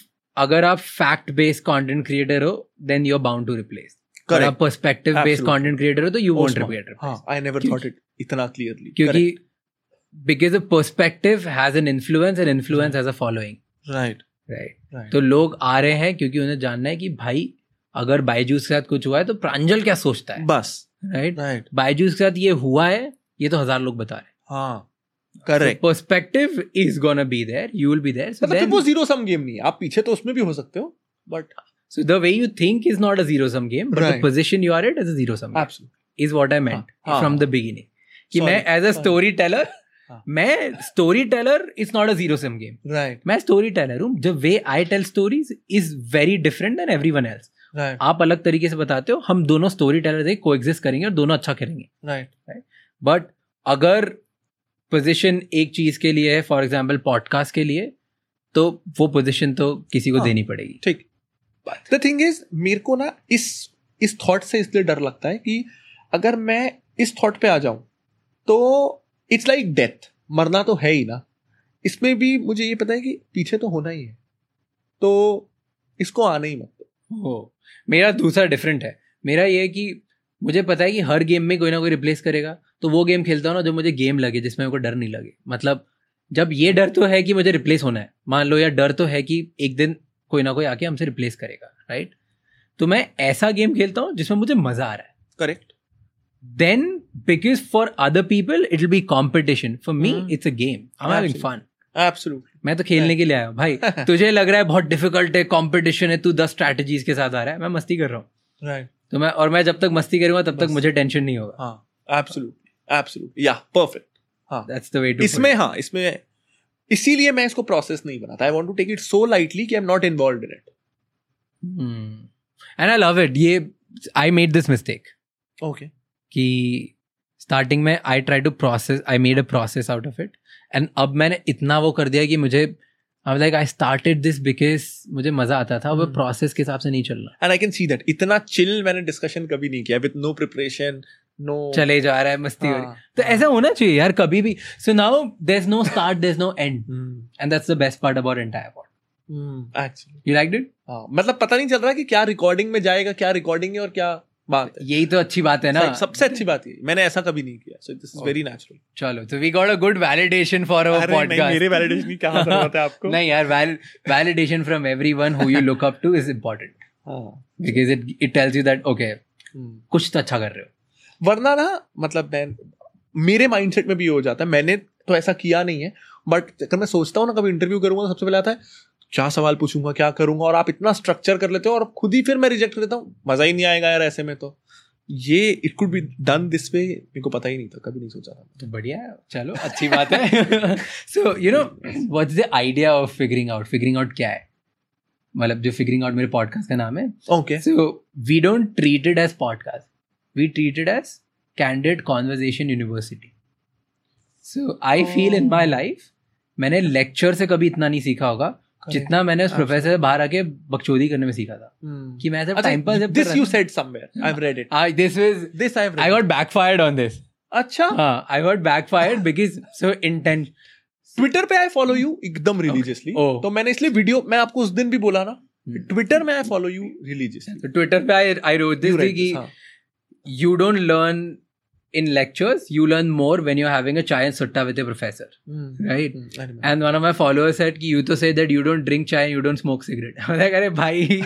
B: अगर आप fact based content creator हो, then you're bound to replace. अगर आप perspective based content creator हो, तो you won't replace.
A: हाँ, I never thought it इतना clearly.
B: क्योंकि because a perspective has an influence and influence has a following.
A: Right.
B: Right. right. तो लोग आ रहे हैं क्योंकि उन्हें जानना है कि भाई अगर बायजूस के साथ कुछ हुआ है तो प्रांजल क्या सोचता है,
A: बस।
B: राइट
A: राइट
B: बायजूस के साथ ये हुआ है, ये तो हजार लोग बता रहे हैं।
A: हाँ, correct.
B: Perspective is gonna be there, you will be there.
A: So मतलब वो जीरो सम गेम नहीं है, आप पीछे तो उसमें भी हो सकते हो, but
B: so the way you think is not a zero sum game, but right. the position you are at is a zero sum game.
A: Absolutely.
B: Is what I meant हाँ, from हाँ, the beginning. कि मैं as a storyteller, मैं storyteller is not a zero sum game.
A: Right,
B: मैं storyteller हूँ। The way I tell stories is very different than everyone else.
A: Right,
B: आप अलग तरीके से बताते हो, हम दोनों स्टोरी टेलर को एग्जिस्ट करेंगे और दोनों अच्छा करेंगे।
A: राइट
B: राइट बट अगर पोजीशन एक चीज के लिए है, फॉर एग्जाम्पल पॉडकास्ट के लिए, तो वो पोजीशन तो किसी को हाँ, देनी पड़ेगी।
A: ठीक। द थिंग इज, मेरे को ना इस इस थॉट से इसलिए डर लगता है कि अगर मैं इस थॉट पे आ जाऊं तो इट्स लाइक डेथ, मरना तो है ही ना। इसमें भी मुझे ये पता है कि पीछे तो होना ही है, तो इसको आने ही मत
B: हो। मेरा दूसरा डिफरेंट है। मेरा ये है कि मुझे पता है कि हर गेम में कोई ना कोई रिप्लेस करेगा, तो वो गेम खेलता हूँ ना जो मुझे गेम लगे, जिसमें मेरे को डर नहीं लगे। मतलब जब ये डर तो है कि मुझे रिप्लेस होना है, मान लो, या डर तो है कि एक दिन कोई ना कोई आके हमसे रिप्लेस करेगा, राइट, तो मैं ऐसा गेम खेलता हूँ जिसमें मुझे मजा आ रहा है।
A: Correct.
B: Then, because for other people it will be competition. For me, mm. it's a game. I'm having fun.
A: Absolutely.
B: मैं तो खेलने right. के लिए आया हूँ भाई। तुझे लग रहा है बहुत डिफिकल्ट है, कंपटीशन है, तू दस स्ट्रैटेजीज के साथ आ रहा है, मैं मस्ती कर रहा हूँ।
A: राइट।
B: तो मैं और मैं जब तक मस्ती करूंगा तब तक मुझे टेंशन नहीं होगा।
A: हाँ, absolutely, absolutely, yeah, perfect. हाँ,
B: that's the way to.
A: इसमें हाँ, इसमें इसीलिए मैं इसको प्रोसेस नहीं बनाता। I want to take it so lightly कि I'm not involved in it.
B: Hmm. And I love it. ये I made this mistake.
A: Okay.
B: कि स्टार्टिंग में I try to process, I made a process out of it, and अब मैंने इतना वो कर दिया कि मुझे I like I started this because मुझे मजा आता था, वो प्रोसेस के हिसाब से नहीं चल रहा।
A: And I can see that. इतना चिल मैंने डिस्कशन कभी नहीं किया, विद नो प्रिपरेशन, नो
B: चले जा रहा है, मस्ती हो रही
A: हाँ,
B: है। तो ऐसा होना चाहिए यार कभी भी। So now there is no start, there is no end, and that's the best part about entire pod.
A: Actually
B: you liked it?
A: हाँ, मतलब पता नहीं चल रहा कि क्या रिकॉर्डिंग में जाएगा, क्या रिकॉर्डिंग है और क्या बात है।
B: यही तो अच्छी बात है ना।
A: सबसे अच्छी बात ये, मैंने ऐसा कभी नहीं किया, so this is very natural.
B: चलो, तो we got a good validation for our podcast.
A: मेरे वैलिडेशन की कहाँ जरूरत है आपको?
B: नहीं यार, validation from everyone who you look up to is important, because it it tells you that okay कुछ तो अच्छा कर रहे हो।
A: वरना ना मतलब मैं मेरे माइंडसेट में भी हो जाता है, मैंने तो ऐसा किया नहीं है, बट अगर मैं सोचता हूँ ना कभी इंटरव्यू करूंगा तो सबसे पहले आता है क्या सवाल पूछूंगा, क्या करूंगा, और आप इतना स्ट्रक्चर कर लेते हो और खुद ही फिर मैं रिजेक्ट कर देता हूँ, मजा ही नहीं आएगा यार ऐसे में। तो ये it could be done this way, मेरे को पता ही नहीं था, कभी नहीं सोचा था।
B: तो बढ़िया है, चलो अच्छी बात है। So you know what's the idea of figuring out? Figuring out क्या है? मतलब जो फिगरिंग आउट मेरे पॉडकास्ट का नाम है।
A: Okay,
B: so we don't treat it as podcast, we treat it as candid conversation university. So I feel in my life मैंने lecture से कभी इतना नहीं सीखा होगा जितना मैंने उस प्रोफेसर से बाहर आके बकचोदी करने में सीखा था। कि मैं सिर्फ time pass
A: this you said somewhere, I have read it,
B: I this was
A: this I have
B: I got backfired on this.
A: अच्छा,
B: हाँ, I got backfired because so intense.
A: Twitter पे आई फॉलो यू एकदम religiously,
B: Oh.
A: तो मैंने इसलिए video, मैं आपको उस दिन भी बोला ना, ट्विटर में आई फॉलो यू रिलीजियसली।
B: तो ट्विटर पे आई आई रोट दिस कि you don't learn in lectures, you learn more when you're having a chai and sutta with your professor,
A: Mm.
B: right?
A: Mm, I remember.
B: And one of my followers said कि you तो say that you don't drink chai and you don't smoke cigarette. I was like, अरे भाई,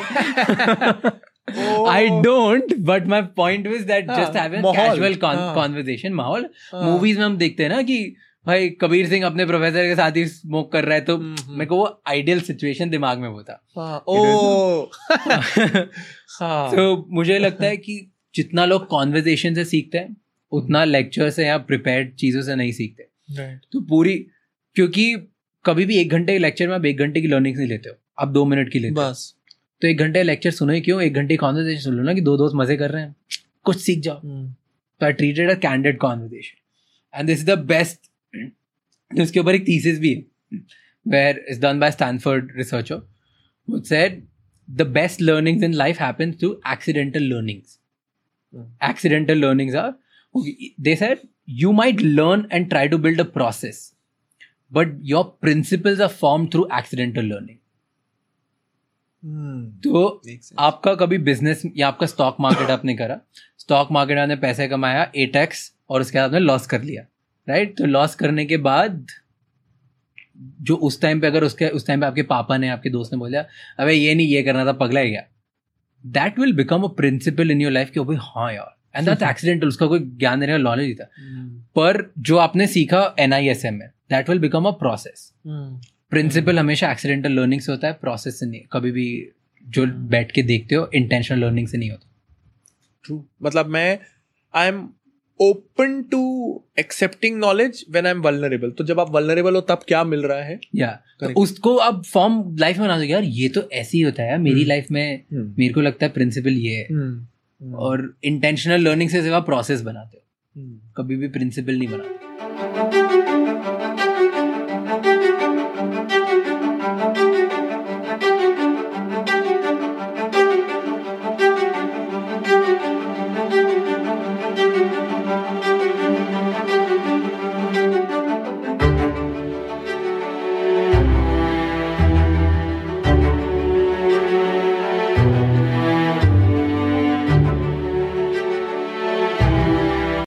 A: Oh.
B: I don't, but my point was that
A: हाँ,
B: just having a
A: माहौल,
B: casual con-
A: हाँ.
B: conversation, माहौल।
A: हाँ.
B: Movies में हम देखते हैं ना कि भाई कबीर सिंह अपने प्रोफेसर के साथ ही स्मोक कर रहा है, तो
A: हम्म,
B: मेरे को वो आइडियल सिचुएशन दिमाग में वो था।
A: हाँ, ओह, हाँ,
B: तो मुझे लगता है कि जितना लोग कॉन्वर्सेशन से सीखते हैं उतना लेक्चर से या प्रिपेयर्ड चीज़ों से नहीं सीखते।
A: Right.
B: तो पूरी, क्योंकि कभी भी एक घंटे के लेक्चर में आप एक घंटे की लर्निंग नहीं लेते हो, आप दो मिनट की लेते हो।
A: बस
B: तो एक घंटे लेक्चर सुनो ही क्यों, एक घंटे कॉन्वर्सेशन सुन लो ना कि दो दोस्त मजे कर रहे हैं, कुछ सीख जाओ। तो I treated a candid conversation and this is the best. इसके ऊपर एक थीसिस भी है where is done by Stanford researcher which said the best learnings in life happens through accidental learnings. Accidental learnings are, okay, they said you might learn and try to build a process, but your principles are formed through accidental learning. तो आपका कभी business या आपका stock market आपने करा, stock market में आपने पैसे कमाया एट एक्स और उसके बाद आपने लॉस कर लिया, राइट? तो लॉस करने के बाद जो उस टाइम पे अगर उसके उस टाइम पे आपके पापा ने, आपके दोस्त ने बोला अबे ये नहीं ये करना था, पगला ही गया, that will become a principle in your life कि ओ भाई हाँ यार, and that's accidental, उसका कोई ज्ञान देने का नॉलेज नहीं था। पर जो आपने सीखा एन आई एस एम में, that will become a process. Principle हमेशा एक्सीडेंटल लर्निंग से होता है, प्रोसेस से नहीं। कभी भी जो बैठ के देखते हो इंटेंशनल लर्निंग से नहीं होता।
A: ट्रू, मतलब मैं I am open to accepting knowledge when I am vulnerable. तो जब आप वल्नरेबल हो तब क्या मिल रहा है,
B: या तो उसको आप फॉर्म लाइफ में बना दो, यार ये तो ऐसे ही होता है, मेरी लाइफ में मेरे को लगता है प्रिंसिपल ये है। और इंटेंशनल लर्निंग से सिर्फ आप प्रोसेस बनाते हो, कभी भी प्रिंसिपल नहीं बनाते।